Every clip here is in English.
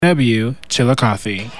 W. Chillicothe.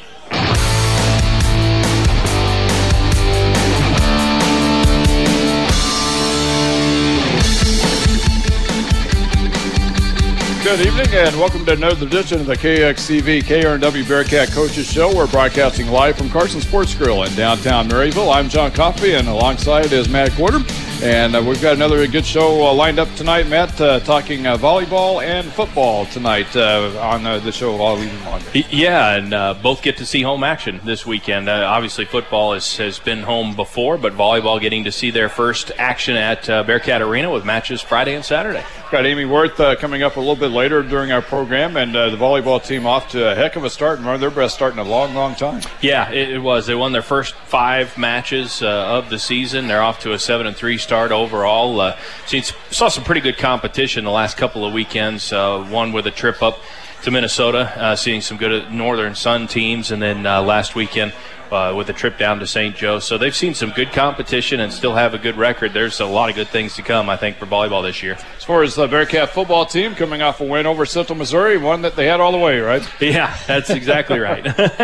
Good evening and welcome to another edition of the KXCV KRNW Bearcat Coaches Show. We're broadcasting live from Carson Sports Grill in downtown Maryville. I'm John Coffey and alongside is Matt Gorder. And we've got another good show lined up tonight, Matt, talking volleyball and football tonight on the show all evening long. Yeah, and both get to see home action this weekend. Obviously, football has been home before, but volleyball getting to see their first action at Bearcat Arena with matches Friday and Saturday. Got Amy Worth coming up a little bit later during our program, and the volleyball team off to a heck of a start and one of their best start in a long, long time. Yeah, it was. They won their first 5 matches of the season. They're off to a 7-3 start overall. Saw some pretty good competition the last couple of weekends. One with a trip up to Minnesota, seeing some good Northern Sun teams, and then last weekend with a trip down to St. Joe. So they've seen some good competition and still have a good record. There's a lot of good things to come, I think, for volleyball this year. As far as the Bearcat football team, coming off a win over Central Missouri, one that they had all the way, right? Yeah, that's exactly right.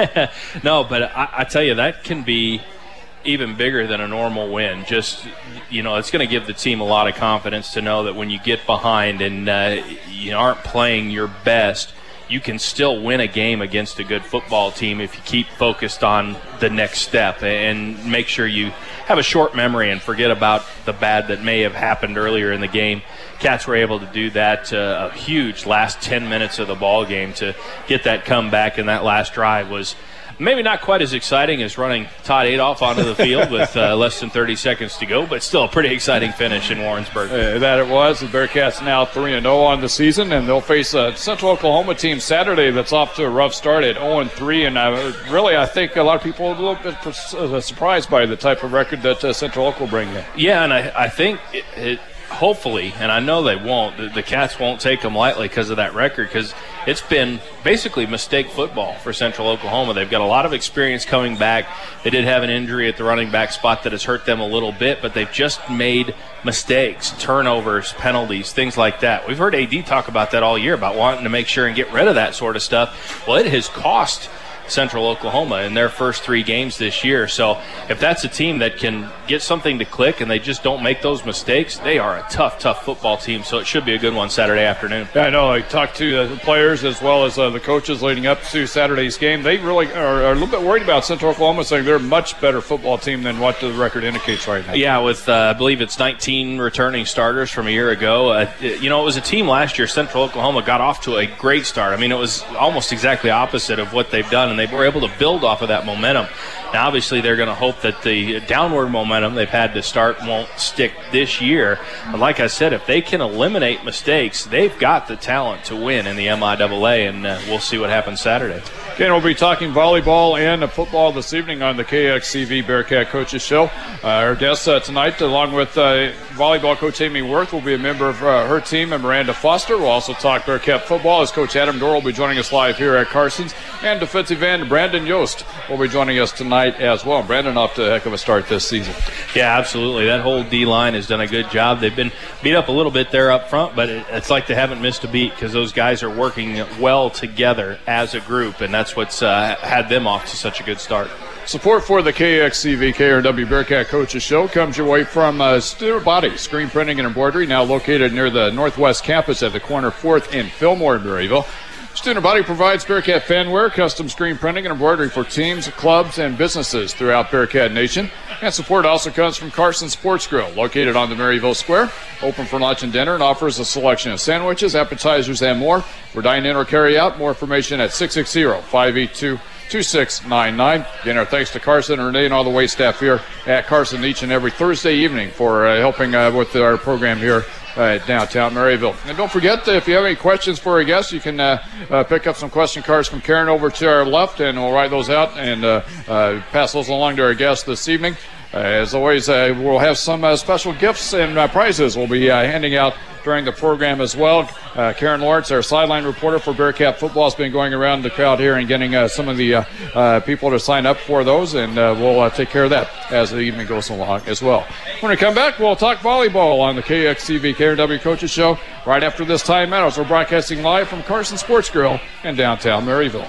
No, but I tell you, that can be even bigger than a normal win. Just, it's going to give the team a lot of confidence to know that when you get behind and you aren't playing your best, you can still win a game against a good football team if you keep focused on the next step and make sure you have a short memory and forget about the bad that may have happened earlier in the game. Cats were able to do that a huge last 10 minutes of the ball game to get that comeback, and that last drive was maybe not quite as exciting as running Todd Adolph onto the field with less than 30 seconds to go, but still a pretty exciting finish in Warrensburg. That it was. The Bearcats now 3-0 on the season, and they'll face a Central Oklahoma team Saturday that's off to a rough start at 0-3. And really, I think a lot of people are a little bit surprised by the type of record that Central Oak will bring in. Yeah, and I think it hopefully, and I know they won't, the Cats won't take them lightly because of that record, because it's been basically mistake football for Central Oklahoma. They've got a lot of experience coming back. They did have an injury at the running back spot that has hurt them a little bit, but they've just made mistakes, turnovers, penalties, things like that. We've heard AD talk about that all year, about wanting to make sure and get rid of that sort of stuff. Well, it has cost Central Oklahoma in their first 3 games this year. So if that's a team that can get something to click and they just don't make those mistakes, they are a tough football team. So it should be a good one Saturday afternoon. Yeah, I know. I talked to the players as well as the coaches leading up to Saturday's game. They really are a little bit worried about Central Oklahoma, saying they're a much better football team than what the record indicates right now. Yeah, with I believe it's 19 returning starters from a year ago. It was a team last year. Central Oklahoma got off to a great start. I mean, it was almost exactly opposite of what they've done, and they were able to build off of that momentum. Now, obviously, they're going to hope that the downward momentum they've had to start won't stick this year. But like I said, if they can eliminate mistakes, they've got the talent to win in the MIAA, and we'll see what happens Saturday. Again, we'll be talking volleyball and football this evening on the KXCV Bearcat Coaches Show. Our guest tonight, along with volleyball coach Amy Worth, will be a member of her team, and Miranda Foster. We'll also talk Bearcat football as Coach Adam Dorr will be joining us live here at Carson's, and defensive end Brandon Yost will be joining us tonight as well. Brandon off to a heck of a start this season. Yeah, absolutely. That whole D-line has done a good job. They've been beat up a little bit there up front, but it's like they haven't missed a beat because those guys are working well together as a group, and that's what's had them off to such a good start. Support for the KXCV KRW Bearcat Coaches Show comes your way from Student Body Screen Printing and Embroidery, now located near the Northwest Campus at the corner 4th in Fillmore, Maryville. Student Body provides Bearcat fanware, custom screen printing, and embroidery for teams, clubs, and businesses throughout Bearcat Nation. And support also comes from Carson Sports Grill, located on the Maryville Square, open for lunch and dinner, and offers a selection of sandwiches, appetizers, and more. For dine-in or carry-out, more information at 660-582-2699. Again, our thanks to Carson and Renee and all the wait staff here at Carson each and every Thursday evening for helping with our program here downtown Maryville. And don't forget that if you have any questions for our guests, you can pick up some question cards from Karen over to our left, and we'll write those out and pass those along to our guests this evening. As always, we'll have some special gifts and prizes we'll be handing out during the program as well. Karen Lawrence, our sideline reporter for Bearcat football, has been going around the crowd here and getting some of the people to sign up for those, and we'll take care of that as the evening goes along as well. When we come back, we'll talk volleyball on the KXCV KRW Coaches Show right after this timeout as we're broadcasting live from Carson Sports Grill in downtown Maryville.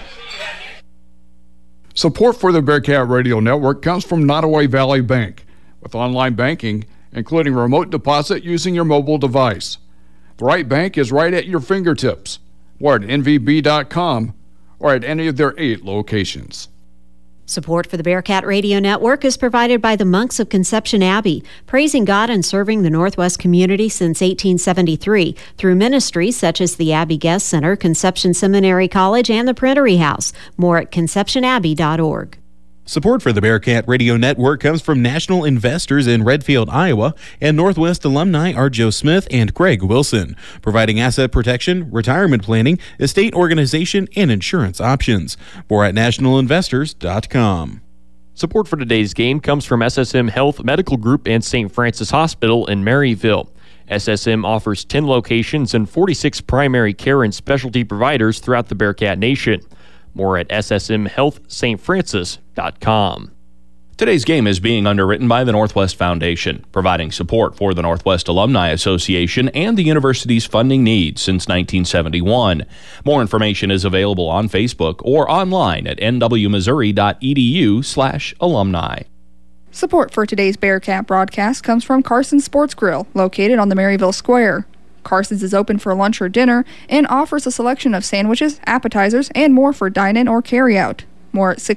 Support for the Bearcat Radio Network comes from Nottoway Valley Bank, with online banking, including remote deposit using your mobile device. The right bank is right at your fingertips, or at nvb.com, or at any of their 8 locations. Support for the Bearcat Radio Network is provided by the Monks of Conception Abbey, praising God and serving the Northwest community since 1873 through ministries such as the Abbey Guest Center, Conception Seminary College, and the Printery House. More at conceptionabbey.org. Support for the Bearcat Radio Network comes from national investors in Redfield, Iowa, and Northwest alumni are Joe Smith and Craig Wilson, providing asset protection, retirement planning, estate organization, and insurance options. More at nationalinvestors.com. Support for today's game comes from SSM Health Medical Group and St. Francis Hospital in Maryville. SSM offers 10 locations and 46 primary care and specialty providers throughout the Bearcat Nation. More at ssmhealthstfrancis.com. Today's game is being underwritten by the Northwest Foundation, providing support for the Northwest Alumni Association and the university's funding needs since 1971. More information is available on Facebook or online at nwmissouri.edu/alumni. Support for today's Bearcat broadcast comes from Carson Sports Grill, located on the Maryville Square. Carson's is open for lunch or dinner and offers a selection of sandwiches, appetizers, and more for dine-in or carry-out. More at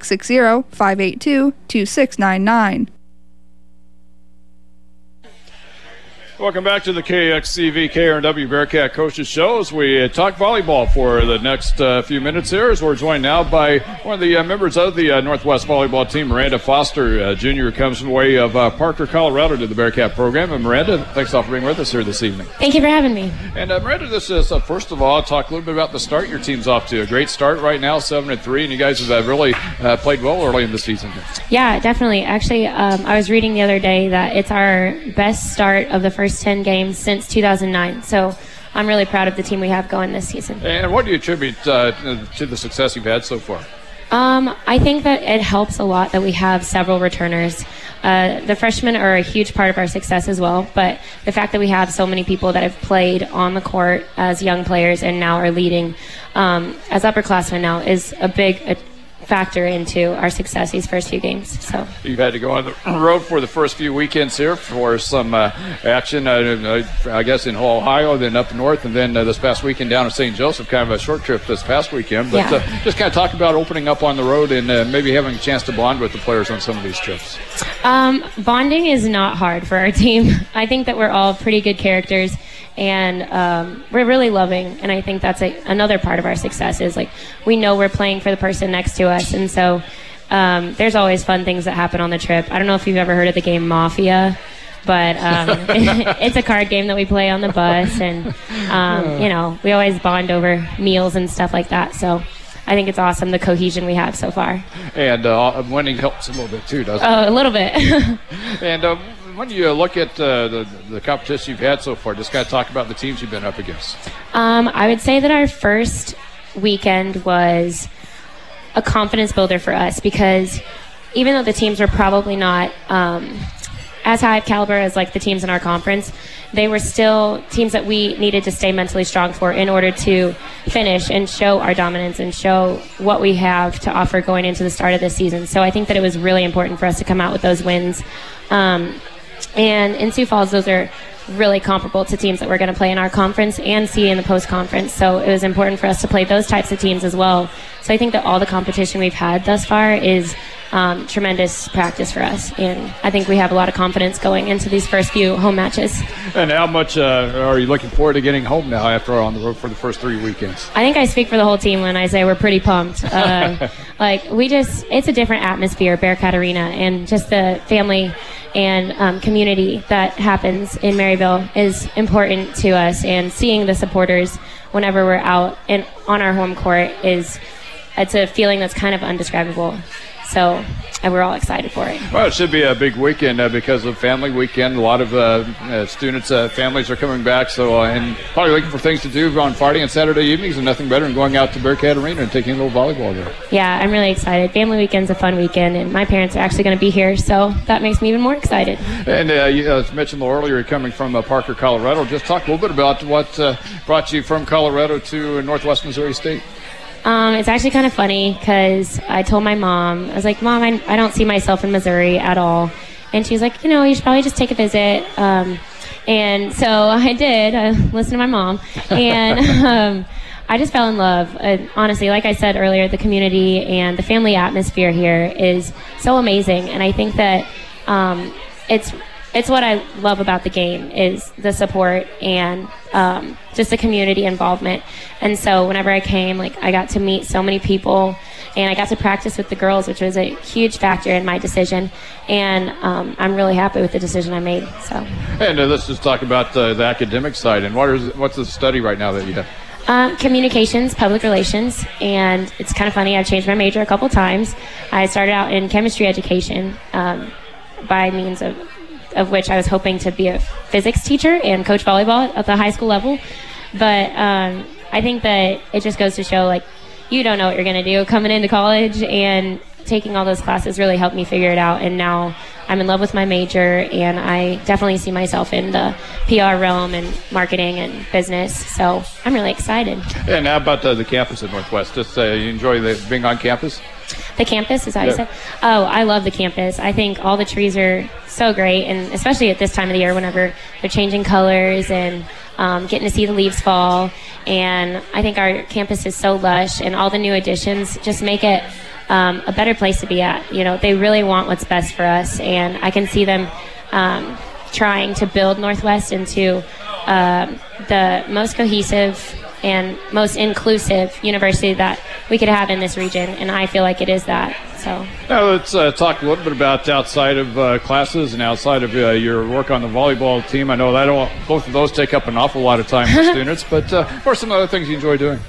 660-582-2699. Welcome back to the KXCV KRW Bearcat Coaches Show as we talk volleyball for the next few minutes here, as we're joined now by one of the members of the Northwest volleyball team, Miranda Foster Jr., comes from the way of Parker, Colorado, to the Bearcat program. And Miranda, thanks all for being with us here this evening. Thank you for having me. And Miranda, this is, first of all, talk a little bit about the start your team's off to. A great start right now, 7-3, and you guys have really played well early in the season. Yeah, definitely. Actually, I was reading the other day that it's our best start of the first 10 games since 2009. So I'm really proud of the team we have going this season. And what do you attribute to the success you've had so far? I think that it helps a lot that we have several returners. The freshmen are a huge part of our success as well, but the fact that we have so many people that have played on the court as young players and now are leading as upperclassmen now is a big factor into our success these first few games. So you've had to go on the road for the first few weekends here for some action, I guess, in Ohio, then up north, and then this past weekend down in St. Joseph, kind of a short trip this past weekend. But just kind of talk about opening up on the road and maybe having a chance to bond with the players on some of these trips. Bonding is not hard for our team. I think that we're all pretty good characters, and we're really loving, and I think that's another part of our success is, like, we know we're playing for the person next to us, and so there's always fun things that happen on the trip. I don't know if you've ever heard of the game Mafia, but it's a card game that we play on the bus, and we always bond over meals and stuff like that, so I think it's awesome, the cohesion we have so far. And winning helps a little bit too, doesn't it? Oh, a little bit. And when you look at the competition you've had so far, just kind of talk about the teams you've been up against. I would say that our first weekend was a confidence builder for us, because even though the teams were probably not as high of caliber as like the teams in our conference, they were still teams that we needed to stay mentally strong for in order to finish and show our dominance and show what we have to offer going into the start of this season. So I think that it was really important for us to come out with those wins. And in Sioux Falls, those are really comparable to teams that we're going to play in our conference and see in the post-conference. So it was important for us to play those types of teams as well. So I think that all the competition we've had thus far is tremendous practice for us. And I think we have a lot of confidence going into these first few home matches. And how much are you looking forward to getting home now after on the road for the first 3 weekends? I think I speak for the whole team when I say we're pretty pumped. It's a different atmosphere, Bearcat Arena, and just the family and community that happens in Maryville is important to us, and seeing the supporters whenever we're out and on our home court it's a feeling that's kind of undescribable. So we're all excited for it. Well, it should be a big weekend because of family weekend. A lot of students, families are coming back, so and probably looking for things to do on Friday and Saturday evenings, and nothing better than going out to Bearcat Arena and taking a little volleyball there. Yeah, I'm really excited. Family weekend's a fun weekend, and my parents are actually going to be here, so that makes me even more excited. And as mentioned a little earlier, you're coming from Parker, Colorado. Just talk a little bit about what brought you from Colorado to Northwest Missouri State. It's actually kind of funny because I told my mom, I was like, Mom, I don't see myself in Missouri at all. And she was like, you should probably just take a visit. And so I did. I listened to my mom. And I just fell in love. Honestly, like I said earlier, the community and the family atmosphere here is so amazing. And I think that it's what I love about the game is the support and just the community involvement. And so whenever I came, I got to meet so many people, and I got to practice with the girls, which was a huge factor in my decision. And I'm really happy with the decision I made. So. And let's just talk about the academic side. And what's the study right now that you have? Communications, public relations, and it's kind of funny. I've changed my major a couple times. I started out in chemistry education by means of which I was hoping to be a physics teacher and coach volleyball at the high school level. But I think that it just goes to show, you don't know what you're going to do coming into college, and taking all those classes really helped me figure it out. And now I'm in love with my major, and I definitely see myself in the PR realm and marketing and business. So I'm really excited. And how about the campus at Northwest? Just you enjoy being on campus? The campus, is that what you said? Oh, I love the campus. I think all the trees are so great, and especially at this time of the year whenever they're changing colors and getting to see the leaves fall. And I think our campus is so lush, and all the new additions just make it a better place to be at. They really want what's best for us, and I can see them trying to build Northwest into the most cohesive and most inclusive university that we could have in this region, and I feel like it is that. So now let's talk a little bit about outside of classes and outside of your work on the volleyball team. I know that both of those take up an awful lot of time for students, but what are some other things you enjoy doing?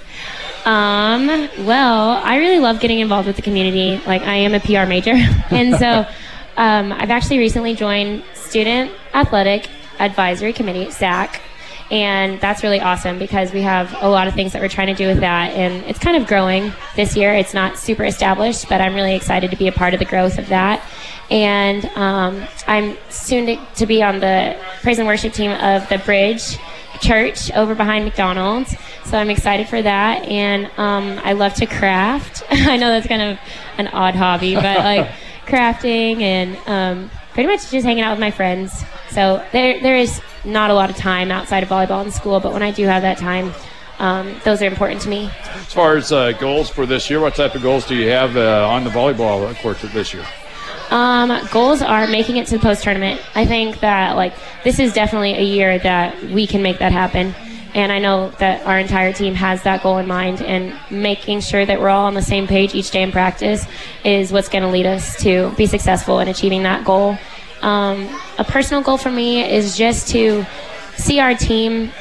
Well, I really love getting involved with the community. I am a PR major, and so I've actually recently joined Student Athletic Advisory Committee, SAC. And that's really awesome because we have a lot of things that we're trying to do with that. And it's kind of growing this year. It's not super established, but I'm really excited to be a part of the growth of that. And I'm soon to be on the praise and worship team of the Bridge Church over behind McDonald's. So I'm excited for that. And I love to craft. I know that's kind of an odd hobby, but crafting and pretty much just hanging out with my friends. So there is not a lot of time outside of volleyball in school, but when I do have that time, those are important to me. As far as goals for this year, what type of goals do you have on the volleyball court this year? Goals are making it to the post-tournament. I think that this is definitely a year that we can make that happen. And I know that our entire team has that goal in mind, and making sure that we're all on the same page each day in practice is what's going to lead us to be successful in achieving that goal. A personal goal for me is just to see our team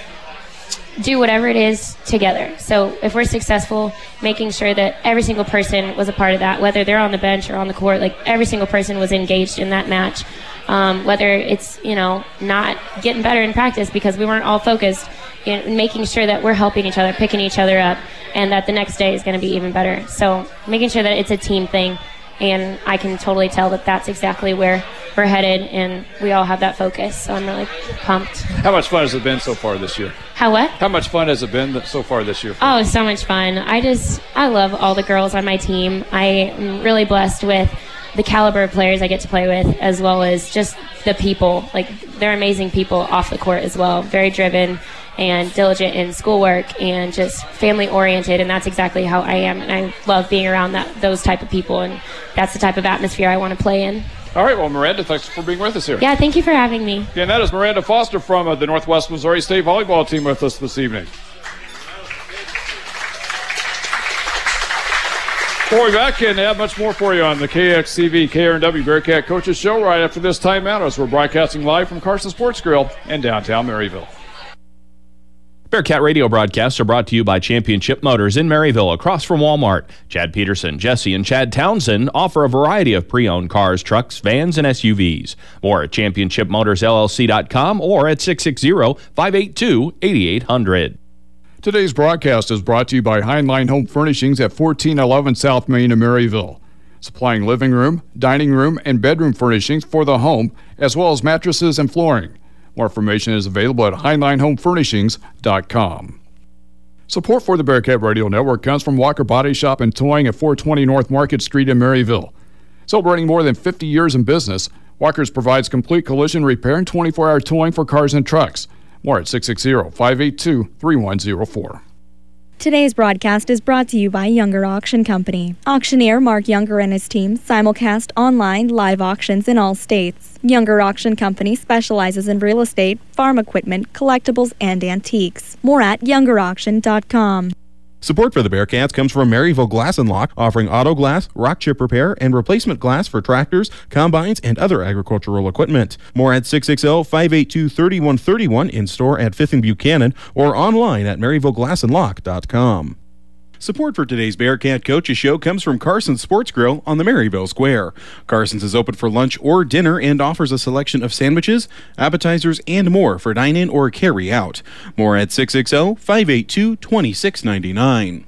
do whatever it is together. So if we're successful, making sure that every single person was a part of that, whether they're on the bench or on the court, every single person was engaged in that match. Whether it's, not getting better in practice because we weren't all focused, making sure that we're helping each other, picking each other up, and that the next day is going to be even better. So making sure that it's a team thing, and I can totally tell that that's exactly where we're headed, and we all have that focus. So I'm really pumped. How much fun has it been so far this year? How what? How much fun has it been so far this year? Oh, so much fun. I love all the girls on my team. I am really blessed with the caliber of players I get to play with, as well as just the people. They're amazing people off the court as well. Very driven and diligent in schoolwork and just family oriented, and that's exactly how I am. And I love being around those type of people, and that's the type of atmosphere I want to play in. All right, well, Miranda, thanks for being with us here. Yeah, thank you for having me. And that is Miranda Foster from the Northwest Missouri State volleyball team with us this evening. We'll be back and have much more for you on the KXCV KRNW Bearcat Coaches Show right after this timeout, as we're broadcasting live from Carson Sports Grill in downtown Maryville. Bearcat Radio broadcasts are brought to you by Championship Motors in Maryville, across from Walmart. Chad Peterson, Jesse, and Chad Townsend offer a variety of pre-owned cars, trucks, vans, and SUVs. More at championshipmotorsllc.com or at 660-582-8800. Today's broadcast is brought to you by Heinlein Home Furnishings at 1411 South Main in Maryville. Supplying living room, dining room, and bedroom furnishings for the home, as well as mattresses and flooring. More information is available at HeinleinHomeFurnishings.com. Support for the Bearcat Radio Network comes from Walker Body Shop and Towing at 420 North Market Street in Maryville. Celebrating more than 50 years in business, Walker's provides complete collision repair and 24-hour towing for cars and trucks. More at 660-582-3104. Today's broadcast is brought to you by Younger Auction Company. Auctioneer Mark Younger and his team simulcast online live auctions in all states. Younger Auction Company specializes in real estate, farm equipment, collectibles, and antiques. More at youngerauction.com. Support for the Bearcats comes from Maryville Glass and Lock, offering auto glass, rock chip repair, and replacement glass for tractors, combines, and other agricultural equipment. More at 660-582-3131, in-store at 5th and Buchanan, or online at maryvilleglassandlock.com. Support for today's Bearcat Coaches Show comes from Carson's Sports Grill on the Maryville Square. Carson's is open for lunch or dinner and offers a selection of sandwiches, appetizers, and more for dine-in or carry-out. More at 660-582-2699.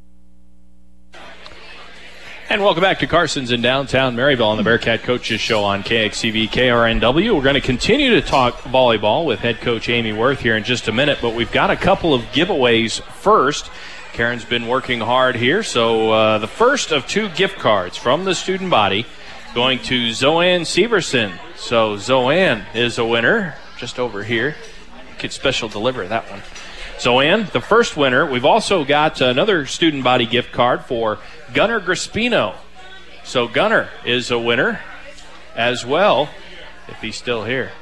And welcome back to Carson's in downtown Maryville on the Bearcat Coaches Show on KXCV KRNW. We're going to continue to talk volleyball with head coach Amy Worth here in just a minute, but we've got a couple of giveaways first. Karen's been working hard here, so the first of two gift cards from the student body going to Zoanne Severson. So Zoanne is a winner just over here. Could special deliver that one. Zoanne, the first winner. We've also got another student body gift card for Gunnar Grispino. So Gunnar is a winner as well, if he's still here.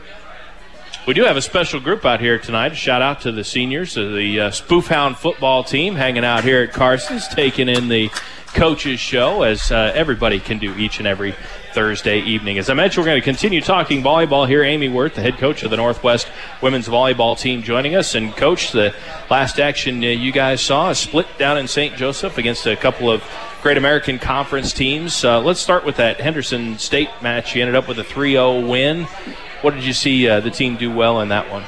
We do have a special group out here tonight. A shout out to the seniors of the Spoof Hound football team hanging out here at Carson's, taking in the coaches show, as everybody can do each and every Thursday evening. As I mentioned, we're going to continue talking volleyball here. Amy Worth, the head coach of the Northwest women's volleyball team, joining us. And coach, the last action you guys saw, a split down in St. Joseph against a couple of Great American Conference teams. Let's start with that Henderson State match. You ended up with a 3-0 win. What did you see the team do well in that one?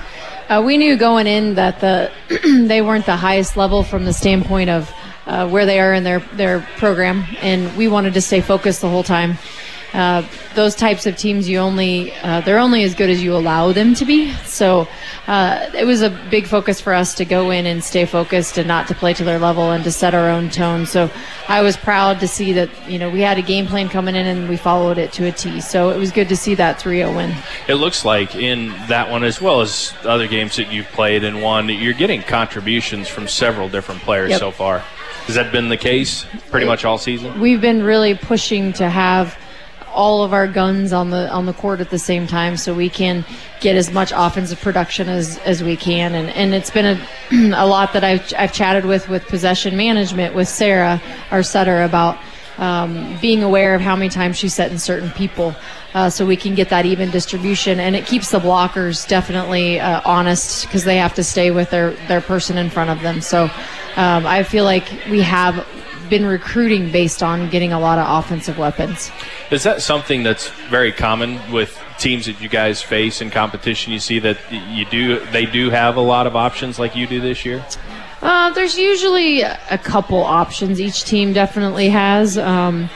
We knew going in that they weren't the highest level from the standpoint of where they are in their program, and we wanted to stay focused the whole time. Those types of teams, they're only as good as you allow them to be. So it was a big focus for us to go in and stay focused and not to play to their level and to set our own tone. So I was proud to see that, we had a game plan coming in and we followed it to a T. So it was good to see that 3-0 win. It looks like in that one, as well as other games that you've played and won, you're getting contributions from several different players so far. Has that been the case pretty much all season? We've been really pushing to have all of our guns on the court at the same time, so we can get as much offensive production as we can. And it's been a lot that I've chatted with possession management with Sarah, our setter, about being aware of how many times she's setting certain people, so we can get that even distribution. And it keeps the blockers definitely honest, because they have to stay with their person in front of them. So I feel like we have been recruiting based on getting a lot of offensive weapons. Is that something that's very common with teams that you guys face in competition? You see that they do have a lot of options like you do this year? There's usually a couple options each team definitely has, and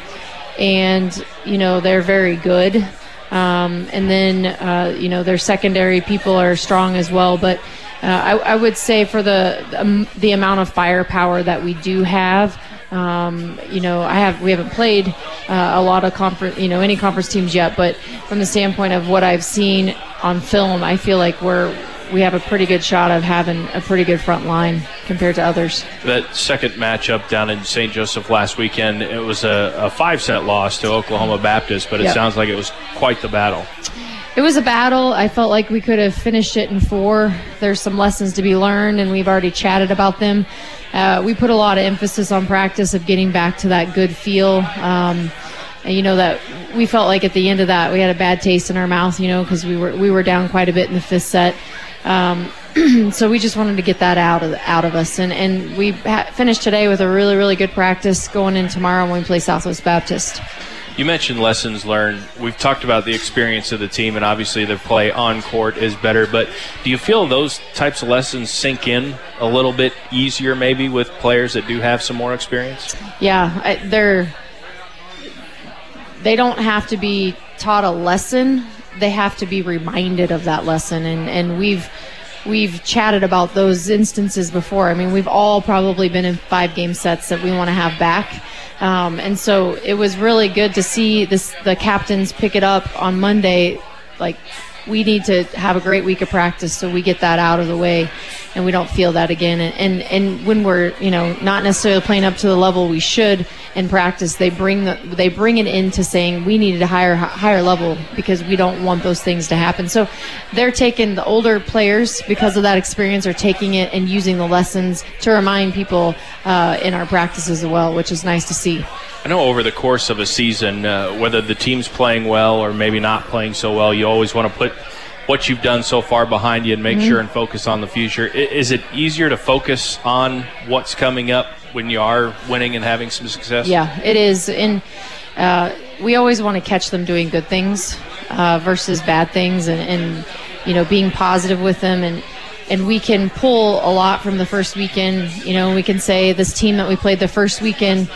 they're very good, and then their secondary people are strong as well. But I would say for the amount of firepower that we do have, we haven't played a lot of any conference teams yet, but from the standpoint of what I've seen on film, I feel like we have a pretty good shot of having a pretty good front line compared to others. That second matchup down in St. Joseph last weekend, it was a 5-set loss to Oklahoma Baptist, but it sounds like it was quite the battle. It was a battle. I felt like we could have finished it in 4. There's some lessons to be learned, and we've already chatted about them. We put a lot of emphasis on practice of getting back to that good feel. That we felt like at the end of that we had a bad taste in our mouth, because we were down quite a bit in the 5th set. So we just wanted to get that out of us, and we finished today with a really, really good practice going in tomorrow when we play Southwest Baptist. You mentioned lessons learned. We've talked about the experience of the team, and obviously the play on court is better, but do you feel those types of lessons sink in a little bit easier maybe with players that do have some more experience? Yeah, they don't have to be taught a lesson. They have to be reminded of that lesson, and we've chatted about those instances before. I mean, we've all probably been in 5-game sets that we want to have back. And so it was really good to see the captains pick it up on Monday. Like, we need to have a great week of practice so we get that out of the way and we don't feel that again. And when we're, not necessarily playing up to the level we should in practice, they bring it into saying we needed a higher level because we don't want those things to happen. So they're taking the older players, because of that experience, are taking it and using the lessons to remind people in our practices as well, which is nice to see. I know over the course of a season, whether the team's playing well or maybe not playing so well, you always want to put what you've done so far behind you and make sure and focus on the future. Is it easier to focus on what's coming up when you are winning and having some success? Yeah, it is. And we always want to catch them doing good things versus bad things and being positive with them. And we can pull a lot from the first weekend. We can say this team that we played the first weekend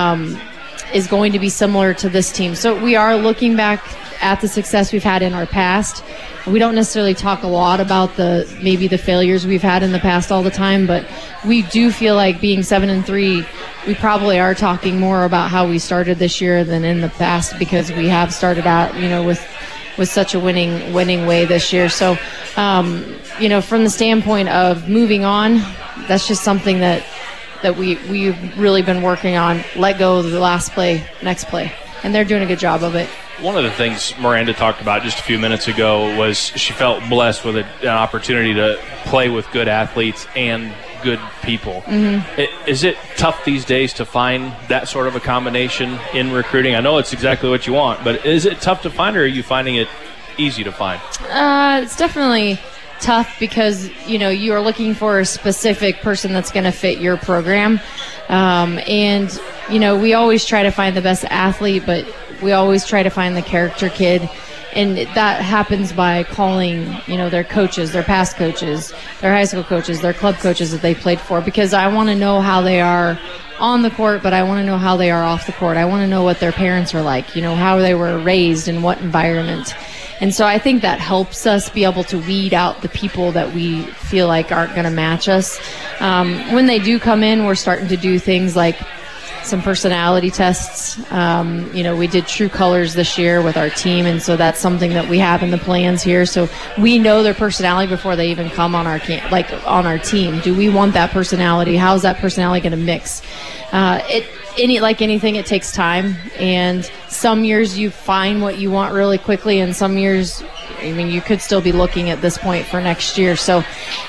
is going to be similar to this team. So we are looking back at the success we've had in our past. We don't necessarily talk a lot about maybe the failures we've had in the past all the time, but we do feel like being 7-3, we probably are talking more about how we started this year than in the past, because we have started out, with such a winning way this year. So, from the standpoint of moving on, that's just something that we've really been working on. Let go of the last play, next play. And they're doing a good job of it. One of the things Miranda talked about just a few minutes ago was she felt blessed with an opportunity to play with good athletes and good people. Mm-hmm. Is it tough these days to find that sort of a combination in recruiting? I know it's exactly what you want, but is it tough to find, or are you finding it easy to find? It's definitely tough because, you are looking for a specific person that's going to fit your program. And we always try to find the best athlete, but we always try to find the character kid. And that happens by calling, their coaches, their past coaches, their high school coaches, their club coaches that they played for, because I want to know how they are on the court, but I want to know how they are off the court. I want to know what their parents are like, how they were raised in what environment. And so I think that helps us be able to weed out the people that we feel like aren't going to match us. When they do come in, we're starting to do things like some personality tests. We did True Colors this year with our team, and so that's something that we have in the plans here. So we know their personality before they even come on our on our team. Do we want that personality? How's that personality going to mix? Like anything, it takes time, and some years you find what you want really quickly, and some years, you could still be looking at this point for next year. So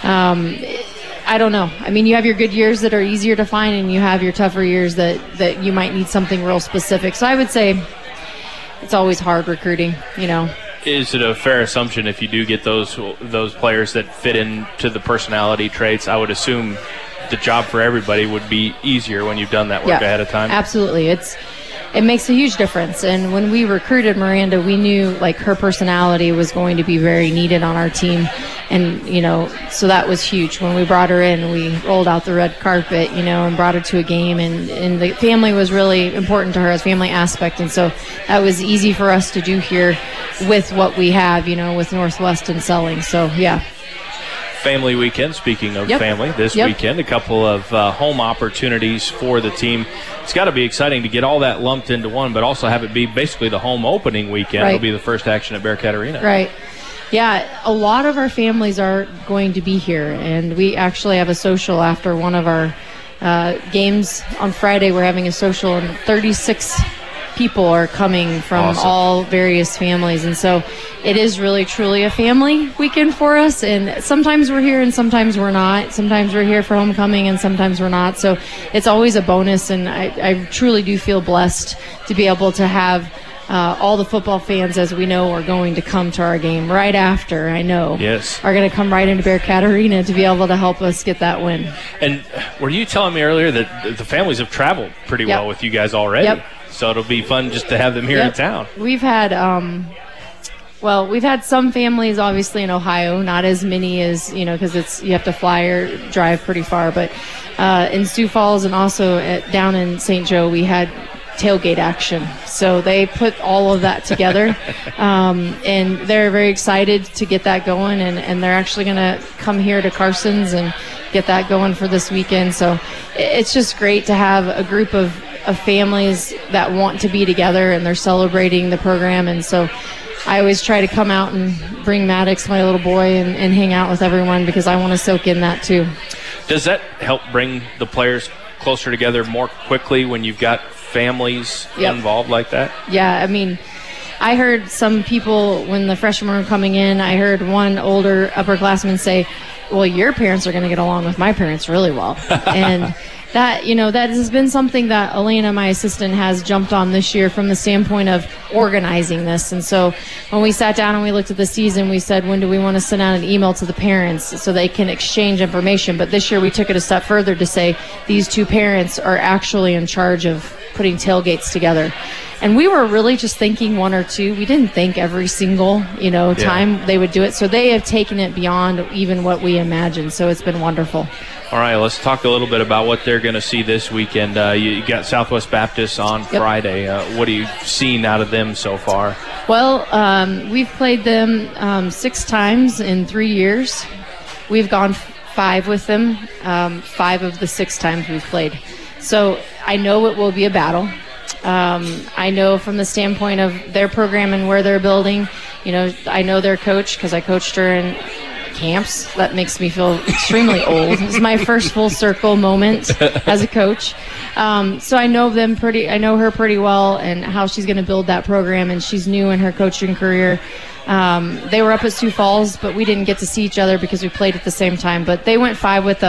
I don't know. You have your good years that are easier to find, and you have your tougher years that you might need something real specific. So I would say it's always hard recruiting, Is it a fair assumption if you do get those players that fit into the personality traits? I would assume the job for everybody would be easier when you've done that work ahead of time. Absolutely. It makes a huge difference. And when we recruited Miranda, we knew her personality was going to be very needed on our team. And, so that was huge. When we brought her in, we rolled out the red carpet, and brought her to a game. And the family was really important to her as family aspect. And so that was easy for us to do here with what we have, with Northwest and Selling. So, yeah. Family weekend. Speaking of family, this weekend, a couple of home opportunities for the team. It's got to be exciting to get all that lumped into one, but also have it be basically the home opening weekend. It'll be the first action at Bearcat Arena. Right. Yeah, a lot of our families are going to be here, and we actually have a social after one of our games on Friday. We're having a social, and 36 people are coming from all various families, and so it is really truly a family weekend for us. And sometimes we're here and sometimes we're not. Sometimes we're here for homecoming and sometimes we're not. So it's always a bonus, and I truly do feel blessed to be able to have all the football fans, as we know, are going to come to our game right after, I know. Yes. Are going to come right into Bearcat Arena to be able to help us get that win. And were you telling me earlier that the families have traveled pretty well with you guys already? Yep. So it'll be fun just to have them here in town. We've had, we've had some families obviously in Ohio, not as many as, because you have to fly or drive pretty far. But in Sioux Falls and also down in St. Joe, we had tailgate action. So they put all of that together. And they're very excited to get that going. And they're actually going to come here to Carson's and get that going for this weekend. So it's just great to have a group of families that want to be together, and they're celebrating the program. And so I always try to come out and bring Maddox, my little boy, and hang out with everyone because I want to soak in that too. Does that help bring the players closer together more quickly when you've got families involved like that? Yeah, I mean, I heard some people when the freshmen were coming in, I heard one older upperclassman say, well, your parents are going to get along with my parents really well. And that, that has been something that Elena, my assistant, has jumped on this year from the standpoint of organizing this. And so when we sat down and we looked at the season, we said, when do we want to send out an email to the parents so they can exchange information? But this year we took it a step further to say these two parents are actually in charge of putting tailgates together. And we were really just thinking one or two. We didn't think every single, time they would do it. So they have taken it beyond even what we imagined. So it's been wonderful. All right, let's talk a little bit about what they're going to see this weekend. You got Southwest Baptist on Friday. What have you seen out of them so far? Well, we've played them 6 times in 3 years. We've gone 5 with them, 5 of the 6 times we've played. So I know it will be a battle. I know from the standpoint of their program and where they're building, I know their coach because I coached her in camps. That makes me feel extremely old. It's my first full circle moment as a coach. So I know her pretty well and how she's going to build that program, and she's new in her coaching career. They were up at Sioux Falls, but we didn't get to see each other because we played at the same time. But they went 5 with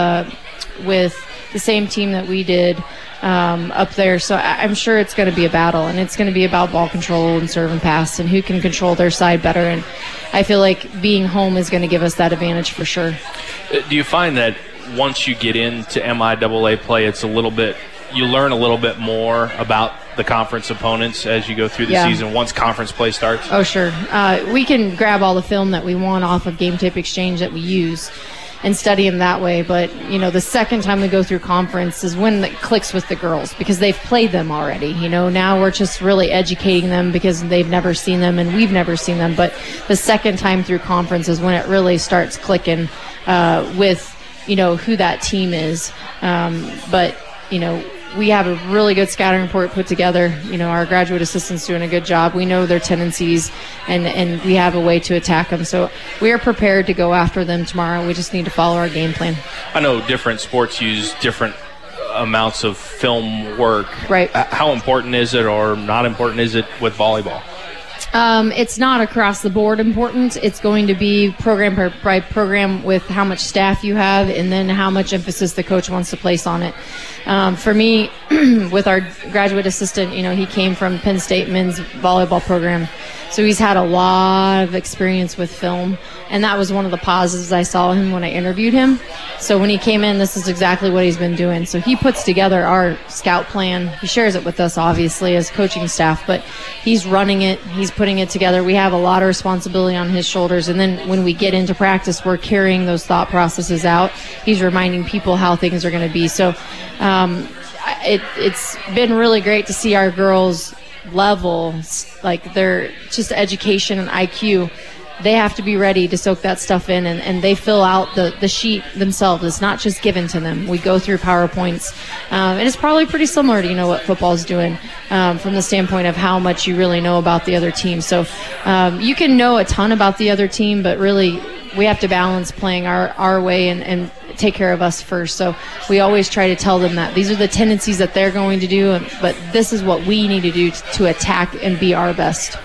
the same team that we did up there. So I'm sure it's going to be a battle, and it's going to be about ball control and serve and pass and who can control their side better. And I feel like being home is going to give us that advantage for sure. Do you find that once you get into MIAA play, it's you learn a little bit more about the conference opponents as you go through the season once conference play starts? Oh, sure. We can grab all the film that we want off of Game Tape Exchange that we use and study them that way. But, the second time we go through conference is when it clicks with the girls because they've played them already. Now we're just really educating them because they've never seen them and we've never seen them. But the second time through conference is when it really starts clicking with, who that team is. But we have a really good scouting report put together. Our graduate assistant's doing a good job. We know their tendencies, and we have a way to attack them. So we are prepared to go after them tomorrow. We just need to follow our game plan. I know different sports use different amounts of film work. Right. How important is it or not important is it with volleyball? It's not across the board important. It's going to be program by program with how much staff you have and then how much emphasis the coach wants to place on it. For me, with our graduate assistant, he came from Penn State men's volleyball program. So he's had a lot of experience with film, and that was one of the positives I saw him when I interviewed him. So when he came in, this is exactly what he's been doing. So he puts together our scout plan. He shares it with us, obviously, as coaching staff, but he's running it. He's putting it together. We have a lot of responsibility on his shoulders, and then when we get into practice, we're carrying those thought processes out. He's reminding people how things are going to be. So it's been really great to see our girls level, like their just education and IQ. They have to be ready to soak that stuff in, and they fill out the sheet themselves. It's not just given to them. We go through PowerPoints, and it's probably pretty similar to what football's doing from the standpoint of how much you really know about the other team. So you can know a ton about the other team, but really we have to balance playing our way and take care of us first. So we always try to tell them that these are the tendencies that they're going to do, but this is what we need to do to attack and be our best.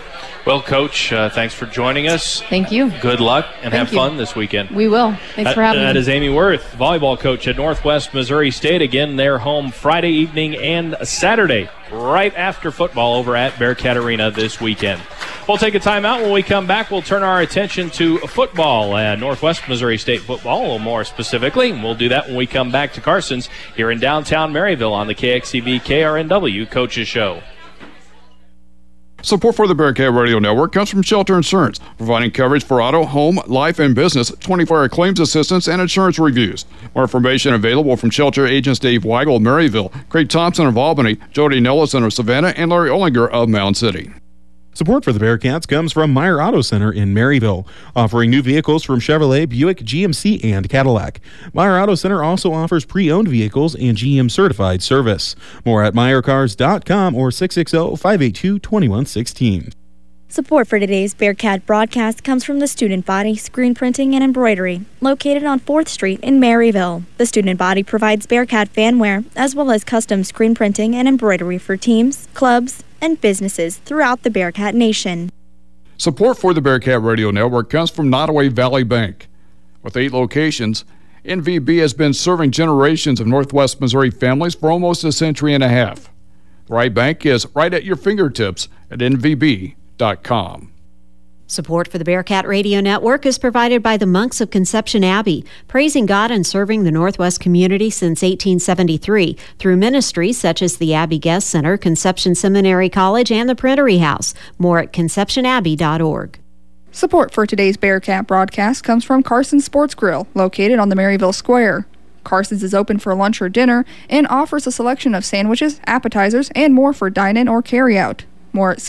Well, Coach, thanks for joining us. Thank you. Good luck and have you. fun this weekend. We will. Thanks for having me. That is Amy Worth, volleyball coach at Northwest Missouri State. Again, they're home Friday evening and Saturday, right after football over at Bearcat Arena this weekend. We'll take a timeout. When we come back, we'll turn our attention to football and Northwest Missouri State football, a little more specifically. And we'll do that when we come back to Carson's here in downtown Maryville on the KXCV KRNW Coaches Show. Support for the Bearcat Radio Network comes from Shelter Insurance, providing coverage for auto, home, life, and business, 24-hour claims assistance, and insurance reviews. More information available from Shelter agents Dave Weigel of Maryville, Craig Thompson of Albany, Jody Nellison of Savannah, and Larry Ollinger of Mound City. Support for the Bearcats comes from Meyer Auto Center in Maryville, offering new vehicles from Chevrolet, Buick, GMC, and Cadillac. Meyer Auto Center also offers pre-owned vehicles and GM certified service. More at meyercars.com or 660-582-2116. Support for today's Bearcat broadcast comes from the Student Body Screen Printing and Embroidery, located on 4th Street in Maryville. The Student Body provides Bearcat fanwear, as well as custom screen printing and embroidery for teams, clubs, and businesses throughout the Bearcat Nation. Support for the Bearcat Radio Network comes from Nottoway Valley Bank. With 8 locations, NVB has been serving generations of Northwest Missouri families for almost a century and a half. The right bank is right at your fingertips at nvb.com. Support for the Bearcat Radio Network is provided by the Monks of Conception Abbey, praising God and serving the Northwest community since 1873 through ministries such as the Abbey Guest Center, Conception Seminary College, and the Printery House. More at conceptionabbey.org. Support for today's Bearcat broadcast comes from Carson's Sports Grill, located on the Maryville Square. Carson's is open for lunch or dinner and offers a selection of sandwiches, appetizers, and more for dine-in or carry-out. More at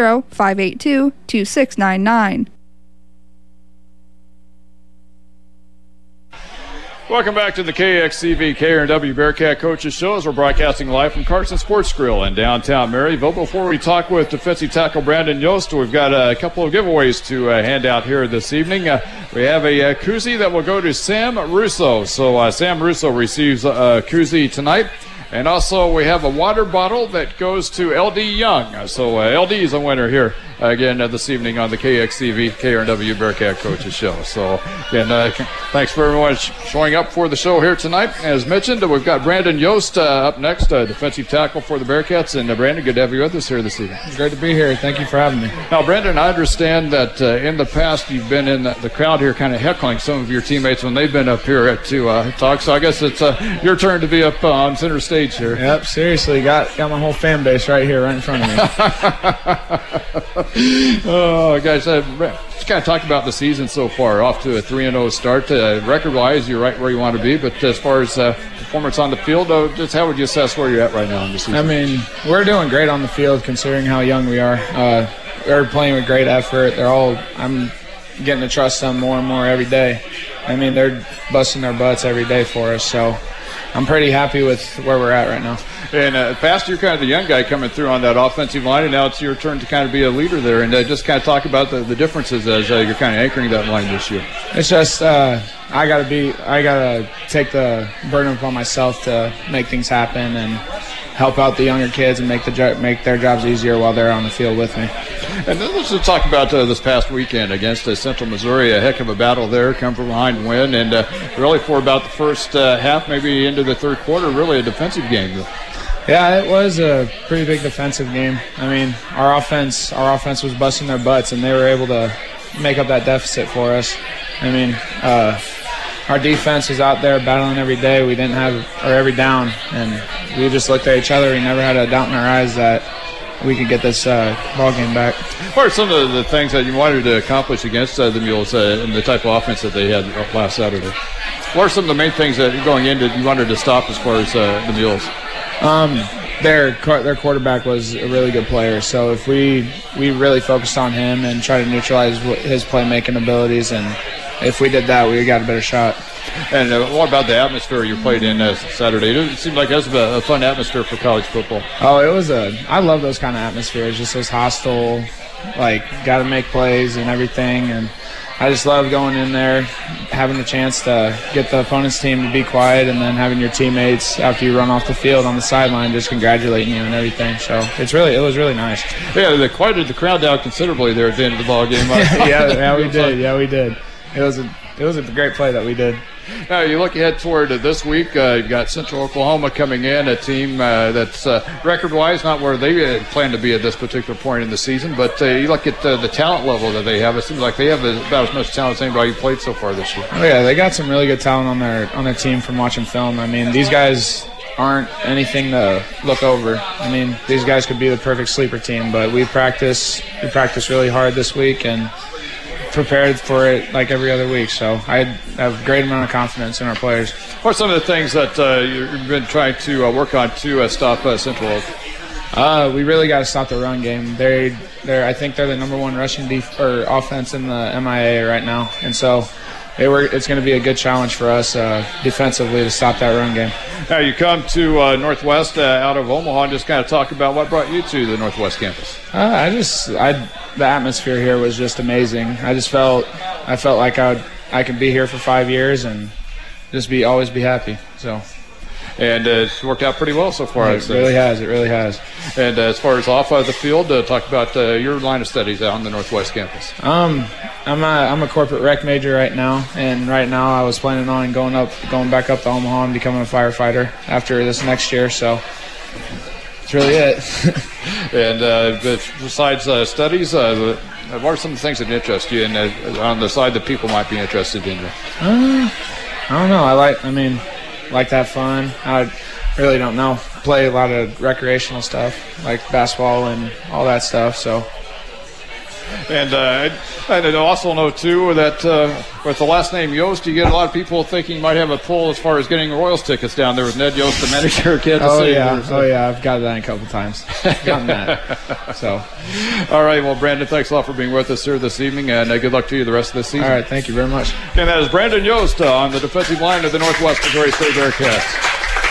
660-582-2699. Welcome back to the KXCV KRNW Bearcat Coaches Show as we're broadcasting live from Carson Sports Grill in downtown Maryville. Before we talk with defensive tackle Brandon Yost, we've got a couple of giveaways to hand out here this evening. We have a koozie that will go to Sam Russo. So Sam Russo receives a koozie tonight. And also we have a water bottle that goes to LD Young. So LD is a winner here again this evening on the KXCV KRNW Bearcat Coaches Show. So again, thanks for everyone showing up for the show here tonight. As mentioned, we've got Brandon Yost up next, defensive tackle for the Bearcats. And Brandon, good to have you with us here this evening. It's great to be here. Thank you for having me. Now, Brandon, I understand that in the past you've been in the crowd here kind of heckling some of your teammates when they've been up here to talk. So I guess it's your turn to be up on center stage here. Yep, seriously, got my whole fan base right here, right in front of me. Oh, guys, just kind of talk about the season so far. Off to a 3-0 start. Record-wise, you're right where you want to be, but as far as performance on the field, just how would you assess where you're at right now in the season? I mean, we're doing great on the field considering how young we are. We're playing with great effort. I'm getting to trust them more and more every day. I mean, they're busting their butts every day for us, so I'm pretty happy with where we're at right now. And past, you're kind of the young guy coming through on that offensive line, and now it's your turn to kind of be a leader there. And just kind of talk about the differences as you're kind of anchoring that line this year. It's just I gotta take the burden upon myself to make things happen and help out the younger kids and make their jobs easier while they're on the field with me. And then let's just talk about this past weekend against Central Missouri. A heck of a battle there, come from behind win, and really for about the first half, maybe into the third quarter, really a defensive game. Yeah, it was a pretty big defensive game. I mean, our offense was busting their butts, and they were able to make up that deficit for us. I mean, our defense was out there battling every day. We didn't have every down, and we just looked at each other. We never had a doubt in our eyes that we could get this ball game back. What are some of the things that you wanted to accomplish against the Mules and the type of offense that they had last Saturday? What are some of the main things that going into you wanted to stop as far as the Mules? Their quarterback was a really good player, so if we really focused on him and tried to neutralize his playmaking abilities, and if we did that, we got a better shot. And what about the atmosphere you played in Saturday? It seemed like that was a fun atmosphere for college football. Oh, I love those kind of atmospheres, just those hostile, like, got to make plays and everything. And I just love going in there, having the chance to get the opponent's team to be quiet, and then having your teammates after you run off the field on the sideline just congratulating you and everything. So it was really nice. Yeah, they quieted the crowd down considerably there at the end of the ball game. Yeah, we did. Yeah, we did. It was a great play that we did. Now, you look ahead toward this week. You've got Central Oklahoma coming in, a team that's record-wise not where they plan to be at this particular point in the season. But you look at the talent level that they have. It seems like they have about as much talent as anybody played so far this year. Oh yeah, they got some really good talent on their team from watching film. I mean, these guys aren't anything to look over. I mean, these guys could be the perfect sleeper team. But we practice really hard this week and prepared for it like every other week, so I have a great amount of confidence in our players. What are some of the things that you've been trying to work on to stop Central Oak? We really got to stop the run game. I think they're the number one rushing offense in the MIA right now, and so it's going to be a good challenge for us defensively to stop that run game. Now you come to Northwest out of Omaha and just kind of talk about what brought you to the Northwest campus. The atmosphere here was just amazing. I felt like I could be here for 5 years and just always be happy. So, and it's worked out pretty well so far. It really has. And as far as off of the field, talk about your line of studies out on the Northwest campus. I'm a corporate rec major right now, and right now I was planning on going back up to Omaha and becoming a firefighter after this next year. So that's really it. And besides studies, what are some of the things that interest you and on the side that people might be interested in you? I don't know. I like to have fun. I really don't know. Play a lot of recreational stuff like basketball and all that stuff. So. And I also know, too, that with the last name Yost, you get a lot of people thinking you might have a pull as far as getting Royals tickets down there with Ned Yost, the manager of Kansas City. Yeah. I've got that a couple times. Gotten that. So. All right. Well, Brandon, thanks a lot for being with us here this evening, and good luck to you the rest of the season. All right. Thank you very much. And that is Brandon Yost on the defensive line of the Northwest Missouri State Bearcats.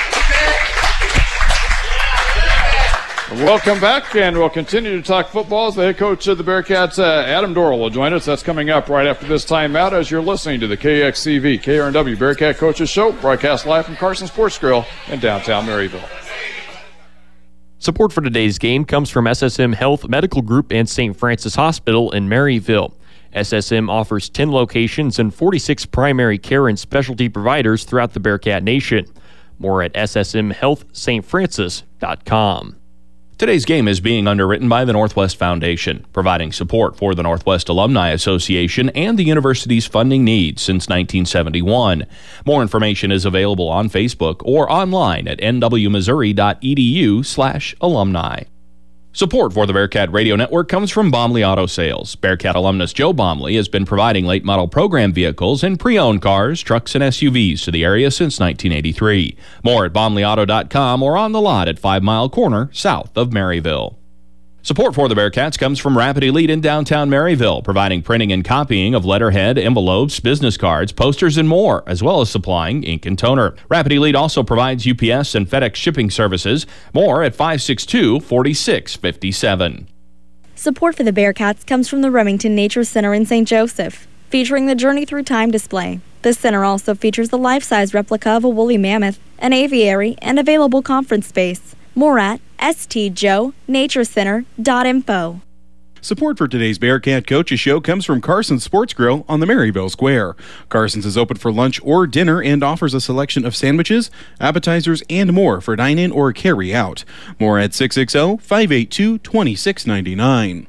Welcome back, and we'll continue to talk football as the head coach of the Bearcats, Adam Dorrell, will join us. That's coming up right after this timeout as you're listening to the KXCV KRNW Bearcat Coaches Show, broadcast live from Carson Sports Grill in downtown Maryville. Support for today's game comes from SSM Health Medical Group and St. Francis Hospital in Maryville. SSM offers 10 locations and 46 primary care and specialty providers throughout the Bearcat Nation. More at ssmhealthstfrancis.com. Today's game is being underwritten by the Northwest Foundation, providing support for the Northwest Alumni Association and the university's funding needs since 1971. More information is available on Facebook or online at nwmissouri.edu/alumni. Support for the Bearcat Radio Network comes from Bomley Auto Sales. Bearcat alumnus Joe Bomley has been providing late model program vehicles and pre-owned cars, trucks, and SUVs to the area since 1983. More at bomleyauto.com or on the lot at 5 Mile Corner, south of Maryville. Support for the Bearcats comes from Rapid Elite in downtown Maryville, providing printing and copying of letterhead, envelopes, business cards, posters, and more, as well as supplying ink and toner. Rapid Elite also provides UPS and FedEx shipping services. More at 562-4657. Support for the Bearcats comes from the Remington Nature Center in St. Joseph, featuring the Journey Through Time display. The center also features the life-size replica of a woolly mammoth, an aviary, and available conference space. More at stjoenaturecenter.info. Support for today's Bearcat Coaches Show comes from Carson's Sports Grill on the Maryville Square. Carson's is open for lunch or dinner and offers a selection of sandwiches, appetizers, and more for dine-in or carry-out. More at 660-582-2699.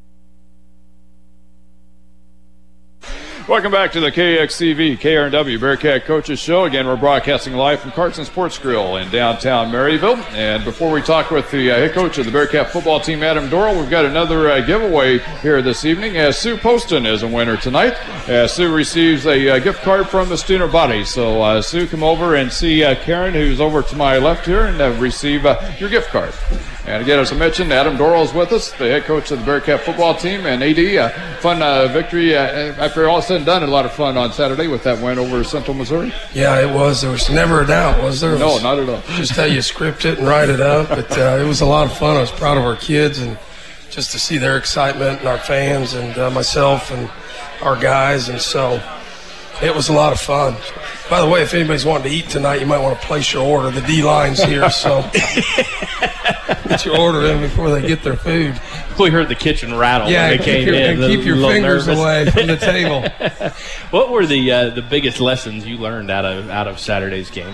Welcome back to the KXCV KRNW Bearcat Coaches Show. Again, we're broadcasting live from Carson Sports Grill in downtown Maryville. And before we talk with the head coach of the Bearcat football team, Adam Dorrell, we've got another giveaway here this evening, as Sue Poston is a winner tonight. Sue receives a gift card from the student body. So, Sue, come over and see Karen, who's over to my left here, and receive your gift card. And again, as I mentioned, Adam Dorrell is with us, the head coach of the Bearcat football team. And AD, fun victory. After all said and done, a lot of fun on Saturday with that win over Central Missouri. Yeah, it was. There was never a doubt, was there? No, not at all. Just how you script it and write it up. But it was a lot of fun. I was proud of our kids. And just to see their excitement and our fans and myself and our guys. And so it was a lot of fun. By the way, if anybody's wanting to eat tonight, you might want to place your order. The D-line's here, so get your order in before they get their food. We heard the kitchen rattle when they came in. And keep your fingers away from the table. What were the biggest lessons you learned out of Saturday's game?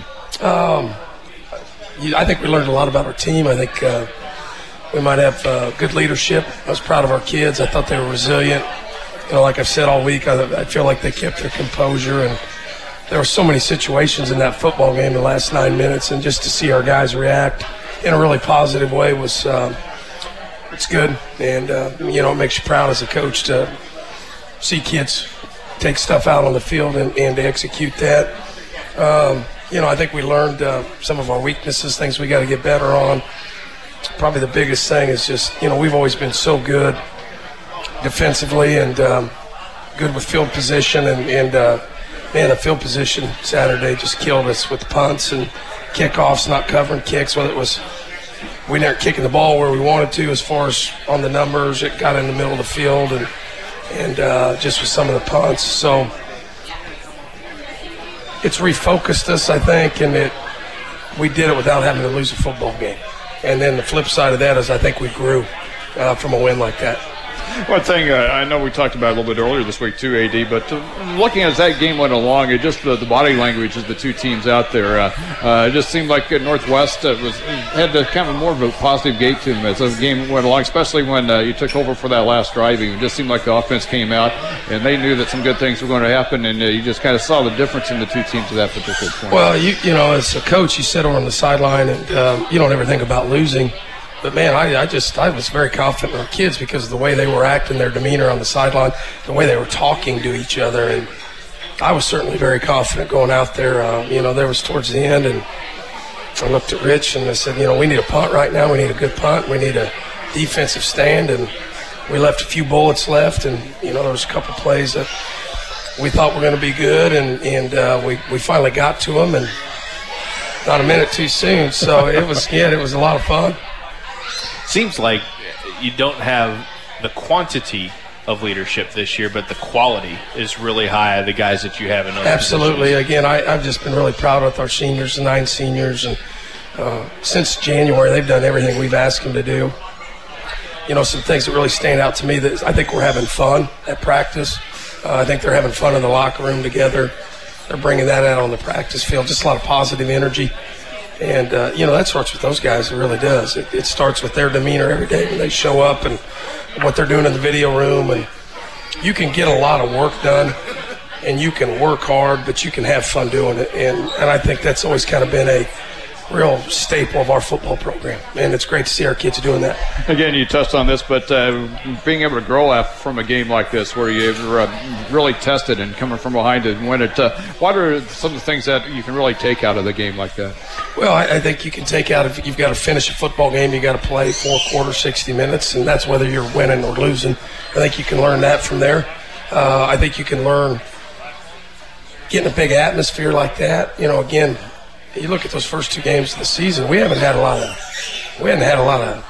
I think we learned a lot about our team. I think we might have good leadership. I was proud of our kids. I thought they were resilient. Like I've said all week, I feel like they kept their composure, and there were so many situations in that football game the last 9 minutes, and just to see our guys react in a really positive way was it's good. And it makes you proud as a coach to see kids take stuff out on the field and to execute that. I think we learned some of our weaknesses, things we got to get better on. Probably the biggest thing is just, we've always been so good defensively and good with field position. And the field position Saturday just killed us with punts and kickoffs, not covering kicks, whether it was we weren't kicking the ball where we wanted to as far as on the numbers. It got in the middle of the field and just with some of the punts. So it's refocused us, I think, and we did it without having to lose a football game. And then the flip side of that is I think we grew from a win like that. One thing I know we talked about a little bit earlier this week too, AD, but looking as that game went along, it just the body language of the two teams out there, it just seemed like Northwest had kind of more of a positive gait to them as the game went along, especially when you took over for that last drive. It just seemed like the offense came out, and they knew that some good things were going to happen, and you just kind of saw the difference in the two teams at that particular point. Well, as a coach, you sit over on the sideline, and you don't ever think about losing. But, man, I was very confident in our kids because of the way they were acting, their demeanor on the sideline, the way they were talking to each other. And I was certainly very confident going out there. There was towards the end, and I looked at Rich and I said, we need a punt right now. We need a good punt. We need a defensive stand. And we left a few bullets left, and, there was a couple plays that we thought were going to be good, and we finally got to them, and not a minute too soon. So it was a lot of fun. Seems like you don't have the quantity of leadership this year, but the quality is really high of the guys that you have in those Absolutely. positions. Again, I've just been really proud with our seniors, the 9 seniors, and since January they've done everything we've asked them to do. Some things that really stand out to me that I think we're having fun at practice. I think they're having fun in the locker room together. They're bringing that out on the practice field, just a lot of positive energy. And, that starts with those guys. It really does. It starts with their demeanor every day when they show up and what they're doing in the video room. And you can get a lot of work done and you can work hard, but you can have fun doing it. And I think that's always kind of been a real staple of our football program. And it's great to see our kids doing that. Again, you touched on this, but being able to grow up from a game like this where you've really tested and coming from behind and win it, what are some of the things that you can really take out of the game like that? Well, I think you can take out if you've got to finish a football game, you've got to play 4 quarters, 60 minutes, and that's whether you're winning or losing. I think you can learn that from there. I think you can learn getting a big atmosphere like that. Again, you look at those first 2 games of the season, we hadn't had a lot of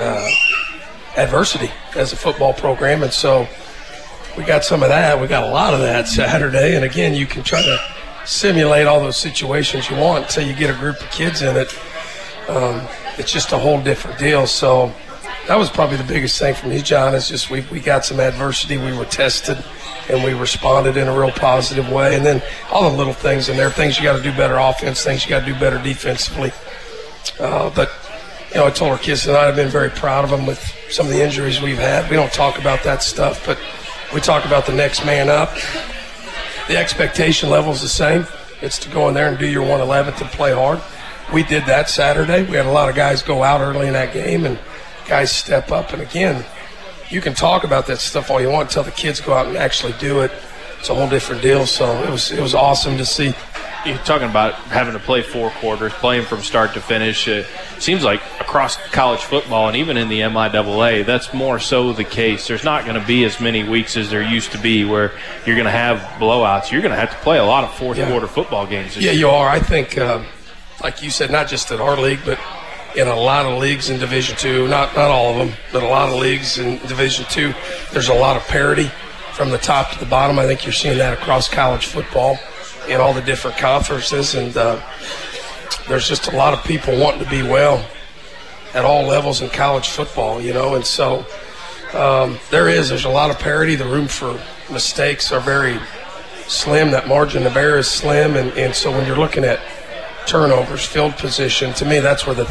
adversity as a football program, and so we got some of that. We got a lot of that Saturday, and again, you can try to simulate all those situations you want until you get a group of kids in it. It's just a whole different deal. So that was probably the biggest thing for me, John, is just we got some adversity. We were tested, and we responded in a real positive way. And then all the little things in there, things you got to do better offense, things you got to do better defensively. But I told our kids tonight I've been very proud of them with some of the injuries we've had. We don't talk about that stuff, but we talk about the next man up. The expectation level is the same. It's to go in there and do your 111th and play hard. We did that Saturday. We had a lot of guys go out early in that game and guys step up. And, again, you can talk about that stuff all you want until the kids go out and actually do it. It's a whole different deal. So it was awesome to see. You're talking about having to play 4 quarters, playing from start to finish. It seems like across college football and even in the MIAA, that's more so the case. There's not going to be as many weeks as there used to be where you're going to have blowouts. You're going to have to play a lot of fourth quarter football games. Yeah, you are. I think, like you said, not just at our league, but in a lot of leagues in Division II, not all of them, but a lot of leagues in Division II, there's a lot of parity from the top to the bottom. I think you're seeing that across college football in all the different conferences, and there's just a lot of people wanting to be well at all levels in college football, and so there's a lot of parity. The room for mistakes are very slim. That margin of error is slim, and so when you're looking at turnovers, field position, to me that's where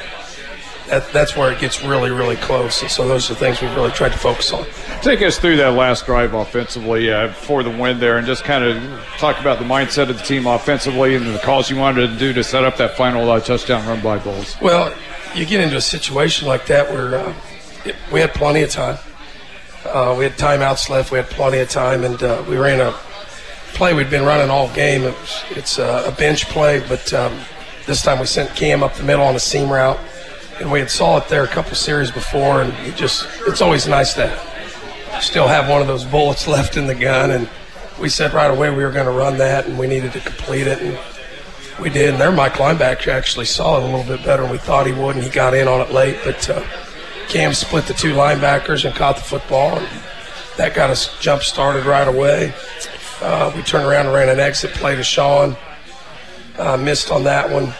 that's where it gets really, really close. And so those are the things we've really tried to focus on. Take us through that last drive offensively for the win there, and just kind of talk about the mindset of the team offensively and the calls you wanted to do to set up that final touchdown run by Bulls. Well, you get into a situation like that where we had plenty of time. We had timeouts left. We had plenty of time, and we ran a play we'd been running all game. It's a bench play, but this time we sent Cam up the middle on a seam route, and we had saw it there a couple series before, and it's always nice to still have one of those bullets left in the gun, and we said right away we were going to run that, and we needed to complete it, and we did. And their Mike linebacker actually saw it a little bit better than we thought he would, and he got in on it late, but Cam split the two linebackers and caught the football, and that got us jump-started right away. We turned around and ran an exit play to Sean. Missed on that one.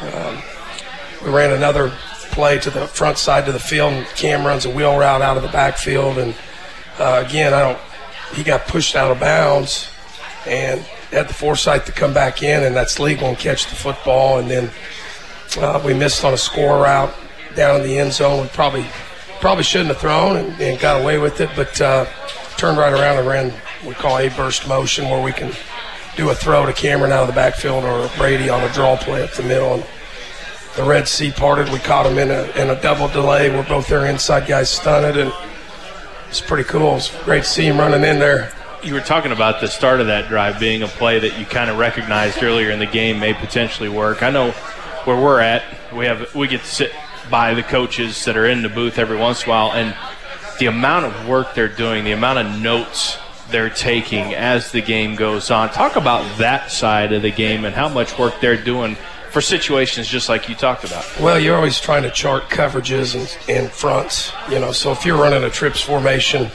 We ran another play to the front side of the field, and Cam runs a wheel route out of the backfield. And, again, he got pushed out of bounds and had the foresight to come back in, and that's legal, and catch the football. And then we missed on a score route down in the end zone. We probably shouldn't have thrown and got away with it, but turned right around and ran we call a burst motion, where we can do a throw to Cameron out of the backfield or Brady on a draw play up the middle. And the Red Sea parted. We caught him in a double delay where both their inside guys stunted, and it's pretty cool. It's great to see him running in there. You were talking about the start of that drive being a play that you kind of recognized earlier in the game may potentially work. I know where we're at, we get to sit by the coaches that are in the booth every once in a while, and the amount of work they're doing, the amount of notes they're taking as the game goes on. Talk about that side of the game and how much work they're doing for situations just like you talked about. Well, you're always trying to chart coverages and fronts, so if you're running a trips formation,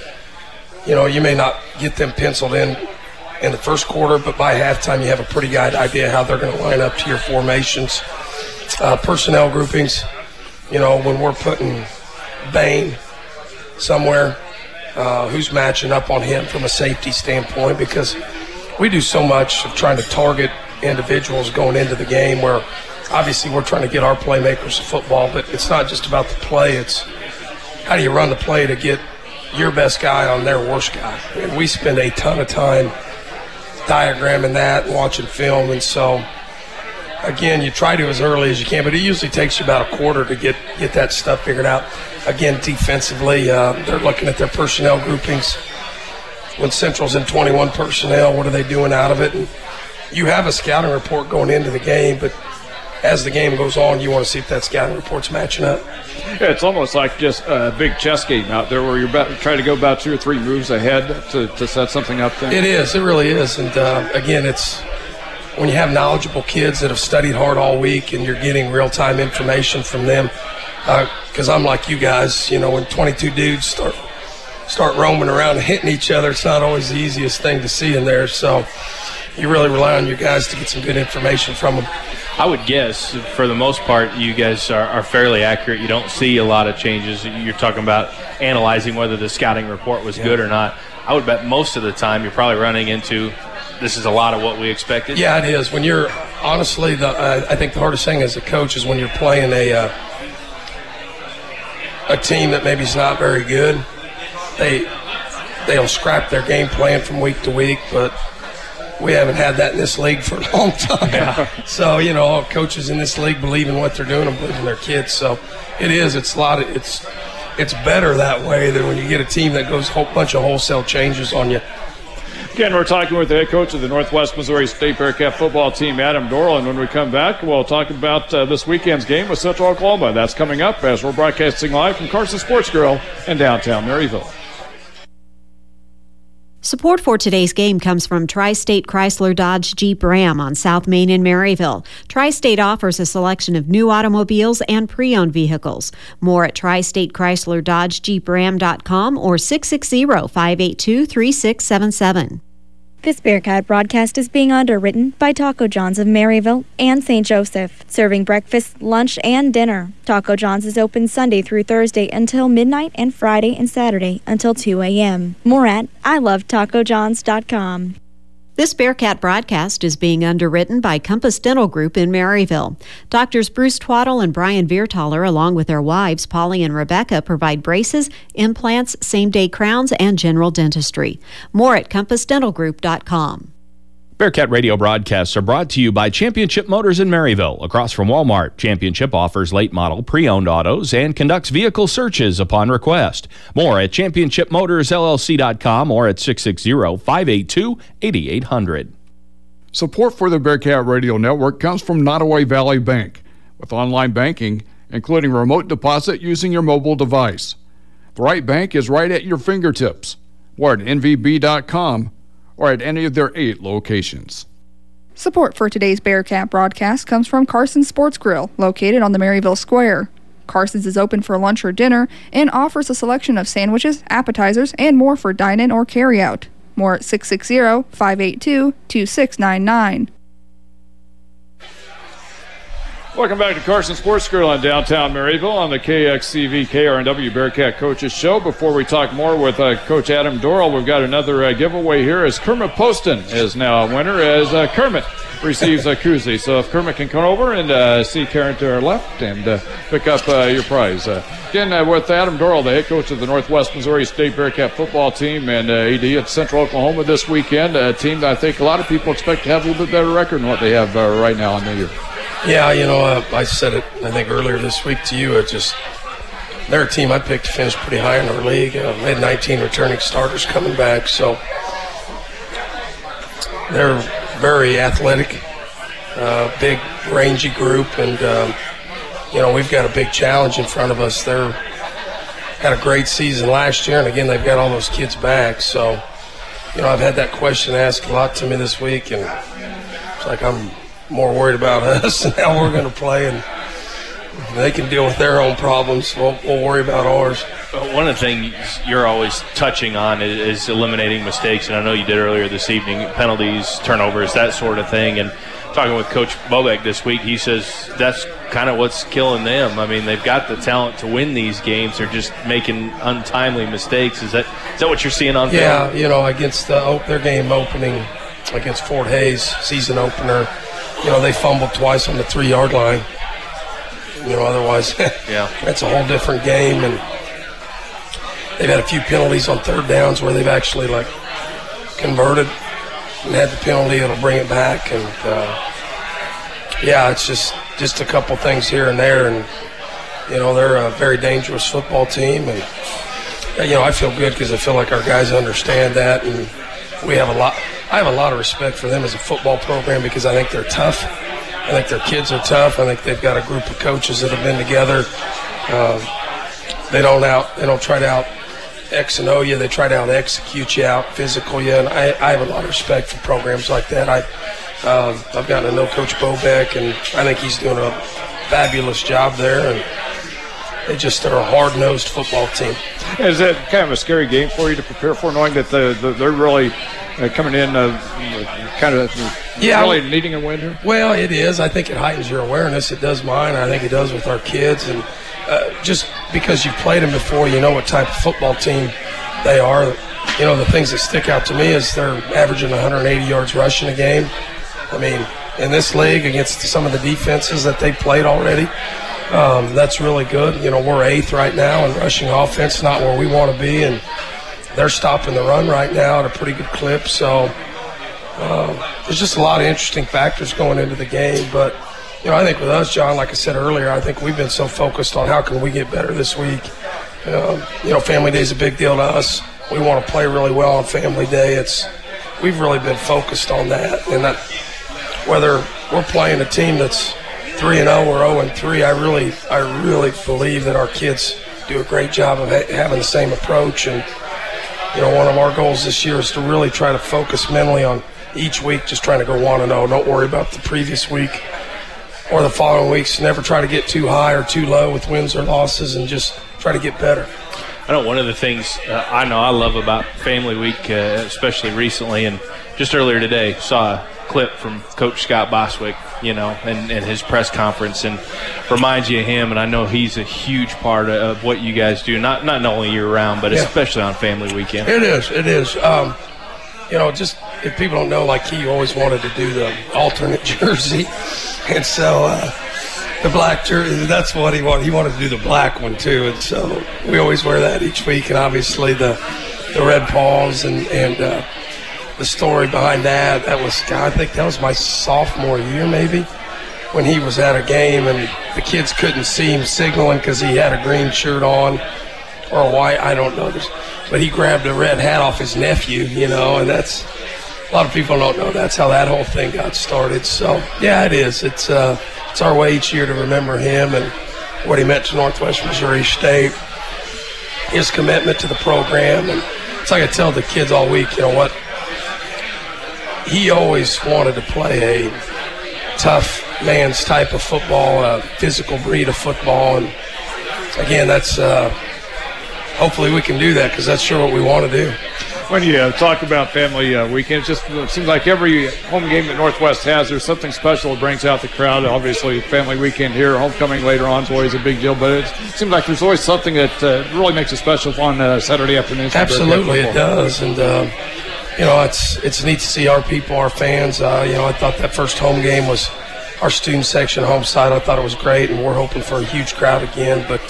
you may not get them penciled in the first quarter, but by halftime you have a pretty good idea how they're going to line up to your formations. Personnel groupings, when we're putting Bain somewhere, who's matching up on him from a safety standpoint, because we do so much of trying to target individuals going into the game, where obviously we're trying to get our playmakers to football, but it's not just about the play. It's how do you run the play to get your best guy on their worst guy. And we spend a ton of time diagramming that and watching film, and so again, you try to as early as you can, but it usually takes you about a quarter to get that stuff figured out. Again, defensively, they're looking at their personnel groupings. When Central's in 21 personnel, what are they doing out of it? And you have a scouting report going into the game, but as the game goes on, you want to see if that scouting report's matching up. Yeah, it's almost like just a big chess game out there where you're trying to go about 2 or 3 moves ahead to set something up there. It is. It really is. And, again, it's when you have knowledgeable kids that have studied hard all week and you're getting real-time information from them, because I'm like you guys, when 22 dudes start roaming around and hitting each other, it's not always the easiest thing to see in there. So you really rely on your guys to get some good information from them. I would guess, for the most part, you guys are fairly accurate. You don't see a lot of changes. You're talking about analyzing whether the scouting report was good or not. I would bet most of the time you're probably running into this is a lot of what we expected. Yeah, it is. When you're honestly, I think the hardest thing as a coach is when you're playing a team that maybe is not very good. They'll scrap their game plan from week to week, but we haven't had that in this league for a long time. Yeah. So, all coaches in this league believe in what they're doing and believe in their kids. So it is. It's better that way than when you get a team that goes a whole bunch of wholesale changes on you. Again, we're talking with the head coach of the Northwest Missouri State Bearcat football team, Adam Dorrell. And when we come back, we'll talk about this weekend's game with Central Oklahoma. That's coming up as we're broadcasting live from Carson Sports Grill in downtown Maryville. Support for today's game comes from Tri-State Chrysler Dodge Jeep Ram on South Main in Maryville. Tri-State offers a selection of new automobiles and pre-owned vehicles. More at Tri-State Chrysler Dodge Jeep Ram.com or 660-582-3677. This Bearcat broadcast is being underwritten by Taco John's of Maryville and St. Joseph, serving breakfast, lunch, and dinner. Taco John's is open Sunday through Thursday until midnight and Friday and Saturday until 2 a.m. More at ilovetacojahns.com. This Bearcat broadcast is being underwritten by Compass Dental Group in Maryville. Doctors Bruce Twaddle and Brian Viertaler, along with their wives, Polly and Rebecca, provide braces, implants, same-day crowns, and general dentistry. More at compassdentalgroup.com. Bearcat radio broadcasts are brought to you by Championship Motors in Maryville, across from Walmart. Championship offers late model pre-owned autos and conducts vehicle searches upon request. More at championshipmotorsllc.com or at 660-582-8800. Support for the Bearcat Radio Network comes from Nottoway Valley Bank, with online banking, including remote deposit using your mobile device. The right bank is right at your fingertips. Or at nvb.com. or at any of their 8 locations. Support for today's Bearcat broadcast comes from Carson's Sports Grill, located on the Maryville Square. Carson's is open for lunch or dinner and offers a selection of sandwiches, appetizers, and more for dine-in or carry-out. More at 660-582-2699. Welcome back to Carson Sports Grill in downtown Maryville on the KXCV KRNW Bearcat Coaches Show. Before we talk more with Coach Adam Dorrell, we've got another giveaway here as Kermit Poston is now a winner as Kermit receives a koozie. So if Kermit can come over and see Karen to her left and pick up your prize. Again, with Adam Dorrell, the head coach of the Northwest Missouri State Bearcat football team and AD at Central Oklahoma this weekend, a team that I think a lot of people expect to have a little bit better record than what they have right now in the year. Yeah, I said it, I think, earlier this week to you. They're a team I picked to finish pretty high in our league. They had 19 returning starters coming back, so they're very athletic, big, rangy group, and, we've got a big challenge in front of us. They had a great season last year, and, again, they've got all those kids back. So, I've had that question asked a lot to me this week, and it's like I'm more worried about us and how we're going to play, and they can deal with their own problems. We'll worry about ours. One of the things you're always touching on is eliminating mistakes, and I know you did earlier this evening, penalties, turnovers, that sort of thing. And talking with Coach Bobek this week, he says that's kind of what's killing them. I mean, they've got the talent to win these games. They're just making untimely mistakes. Is that what you're seeing on film? Yeah, against their game opening against Fort Hays, season opener, they fumbled twice on the 3-yard line. Otherwise, that's a whole different game. And they've had a few penalties on third downs where they've actually, converted and had the penalty. It'll bring it back. And, it's just a couple things here and there. And, they're a very dangerous football team. And, I feel good because I feel like our guys understand that. And we have I have a lot of respect for them as a football program because I think they're tough. I think their kids are tough. I think they've got a group of coaches that have been together. They don't try to out X and O you. They try to out execute you, out physical you. And I have a lot of respect for programs like that. I've gotten to know Coach Bobek, and I think he's doing a fabulous job there. And they're a hard-nosed football team. Is that kind of a scary game for you to prepare for, knowing that they're really coming in really needing a win here? Well, it is. I think it heightens your awareness. It does mine. I think it does with our kids. And just because you've played them before, you know what type of football team they are. The things that stick out to me is they're averaging 180 yards rushing a game. I mean, in this league against some of the defenses that they've played already, that's really good. We're 8th right now in rushing offense, not where we want to be, and they're stopping the run right now at a pretty good clip. So there's just a lot of interesting factors going into the game. But, I think with us, John, like I said earlier, I think we've been so focused on how can we get better this week. Family Day is a big deal to us. We want to play really well on Family Day. We've really been focused on that. And that whether we're playing a team that's 3-0 or 0-3, I really believe that our kids do a great job of having the same approach. And one of our goals this year is to really try to focus mentally on each week, just trying to go 1-0. Don't worry about the previous week or the following weeks. Never try to get too high or too low with wins or losses, and just try to get better. I know one of the things I love about Family Week, especially recently, and just earlier today, saw a clip from Coach Scott Boswick, and his press conference, and reminds you of him. And I know he's a huge part of what you guys do, not only year round, but especially on Family Weekend. It is. Just if people don't know, like, he always wanted to do the alternate jersey, and so the black jersey, that's what he wanted. He wanted to do the black one too, and so we always wear that each week. And obviously the red paws and the story behind that was, I think that was my sophomore year maybe, when he was at a game and the kids couldn't see him signaling because he had a green shirt on or a white, I don't know. But he grabbed a red hat off his nephew, and that's, a lot of people don't know that's how that whole thing got started. So, yeah, it is. It's our way each year to remember him and what he meant to Northwest Missouri State, his commitment to the program. And it's like I tell the kids all week, what? He always wanted to play a tough man's type of football, a physical breed of football. And, again, that's hopefully we can do that, because that's sure what we want to do. When you talk about Family Weekend, it seems like every home game that Northwest has, there's something special that brings out the crowd. Obviously, Family Weekend here, homecoming later on is always a big deal, but it seems like there's always something that really makes it special on Saturday afternoons. Absolutely, it does. And, it's neat to see our people, our fans. I thought that first home game was our student section home side. I thought it was great, and we're hoping for a huge crowd again. But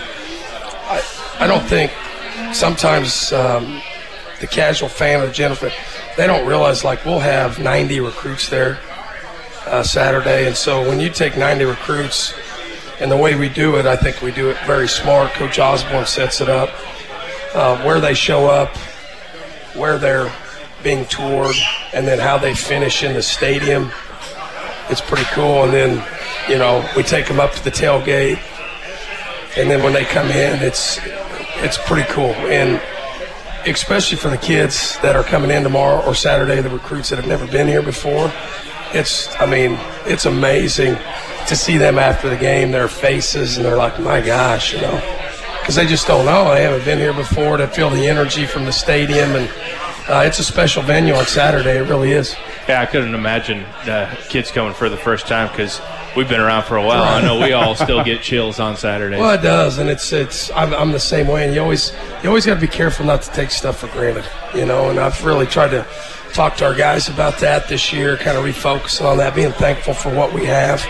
I don't think sometimes the casual fan or the general fan, they don't realize, like, we'll have 90 recruits there Saturday. And so when you take 90 recruits, and the way we do it, I think we do it very smart. Coach Osborne sets it up, where they show up, where they're being toured, and then how they finish in the stadium. It's pretty cool. And then, we take them up to the tailgate, and then when they come in, it's pretty cool. And especially for the kids that are coming in tomorrow or Saturday, the recruits that have never been here before, it's amazing to see them after the game, their faces, and they're like, my gosh, because they just don't know. They haven't been here before, to feel the energy from the stadium. And it's a special venue on Saturday. It really is. Yeah, I couldn't imagine kids coming for the first time, because we've been around for a while. I know we all still get chills on Saturdays. Well, it does, and I'm the same way. And you always got to be careful not to take stuff for granted, And I've really tried to talk to our guys about that this year, kind of refocusing on that, being thankful for what we have,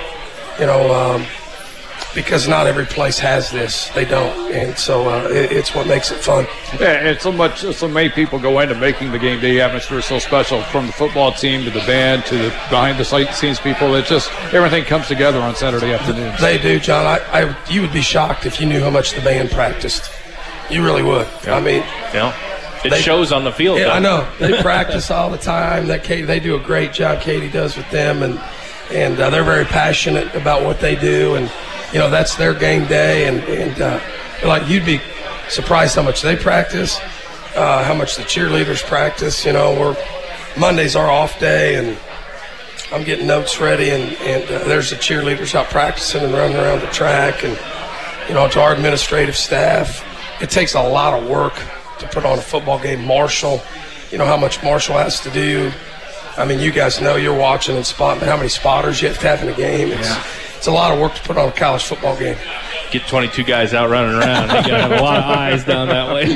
because not every place has this. They don't, and so it's what makes it fun. Yeah, and so many people go into making the game day atmosphere so special, from the football team to the band to the behind the scenes people. It's just everything comes together on Saturday afternoons. They do, John. You would be shocked if you knew how much the band practiced. You really would. Yeah. I mean, it shows on the field. Yeah, I know. They practice all the time. They do a great job. Katie does with them, and they're very passionate about what they do, and that's their game day, and like, you'd be surprised how much they practice, how much the cheerleaders practice. Monday's our off day, and I'm getting notes ready, and there's the cheerleaders out practicing and running around the track, and to our administrative staff, it takes a lot of work to put on a football game. Marshall, how much Marshall has to do. I mean, you guys know, you're watching and spotting how many spotters you have to have in a game. It's a lot of work to put on a college football game. Get 22 guys out running around. You got to have a lot of eyes down that way.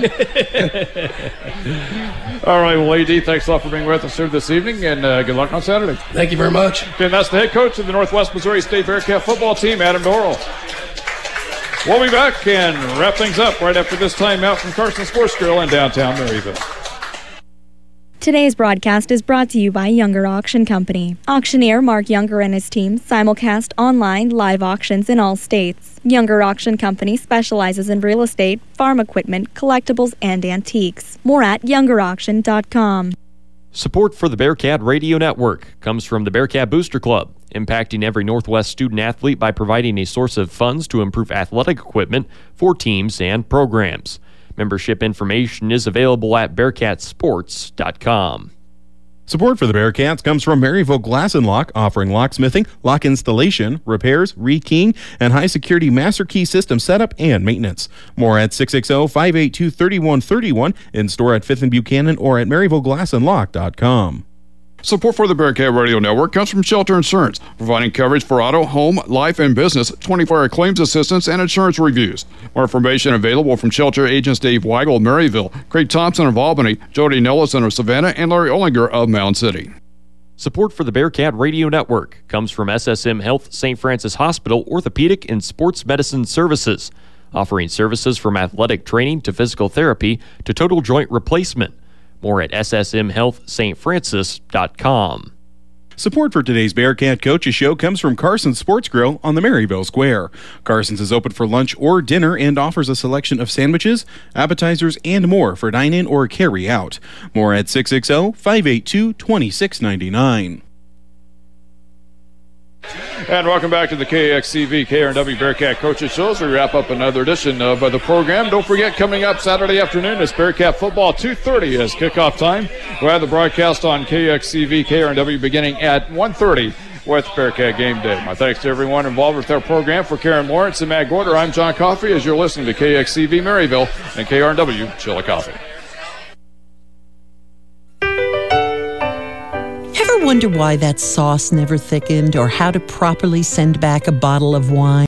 All right, well, AD, thanks a lot for being with us here this evening, and good luck on Saturday. Thank you very much. And that's the head coach of the Northwest Missouri State Bearcat football team, Adam Dorrell. We'll be back and wrap things up right after this timeout from Carson Sports Grill in downtown Maryville. Today's broadcast is brought to you by Younger Auction Company. Auctioneer Mark Younger and his team simulcast online live auctions in all states. Younger Auction Company specializes in real estate, farm equipment, collectibles, and antiques. More at youngerauction.com. Support for the Bearcat Radio Network comes from the Bearcat Booster Club, impacting every Northwest student-athlete by providing a source of funds to improve athletic equipment for teams and programs. Membership information is available at bearcatsports.com. Support for the Bearcats comes from Maryville Glass and Lock, offering locksmithing, lock installation, repairs, rekeying, and high-security master key system setup and maintenance. More at 660-582-3131, in store at 5th and Buchanan or at MaryvilleGlassandLock.com. Support for the Bearcat Radio Network comes from Shelter Insurance, providing coverage for auto, home, life, and business, 24-hour claims assistance, and insurance reviews. More information available from Shelter agents Dave Weigel of Maryville, Craig Thompson of Albany, Jody Nellison of Savannah, and Larry Ollinger of Mound City. Support for the Bearcat Radio Network comes from SSM Health St. Francis Hospital Orthopedic and Sports Medicine Services, offering services from athletic training to physical therapy to total joint replacement. More at ssmhealthstfrancis.com. Support for today's Bearcat Coaches Show comes from Carson's Sports Grill on the Maryville Square. Carson's is open for lunch or dinner and offers a selection of sandwiches, appetizers, and more for dine-in or carry-out. More at 660-582-2699. And welcome back to the KXCV KRNW Bearcat Coaches Show as we wrap up another edition of the program. Don't forget, coming up Saturday afternoon is Bearcat football, 2:30 as kickoff time. We'll have the broadcast on KXCV KRNW beginning at 1:30 with Bearcat Game Day. My thanks to everyone involved with our program. For Karen Lawrence and Matt Gorder, I'm John Coffey as you're listening to KXCV Maryville and KRNW Chillicothe. Ever wonder why that sauce never thickened or how to properly send back a bottle of wine?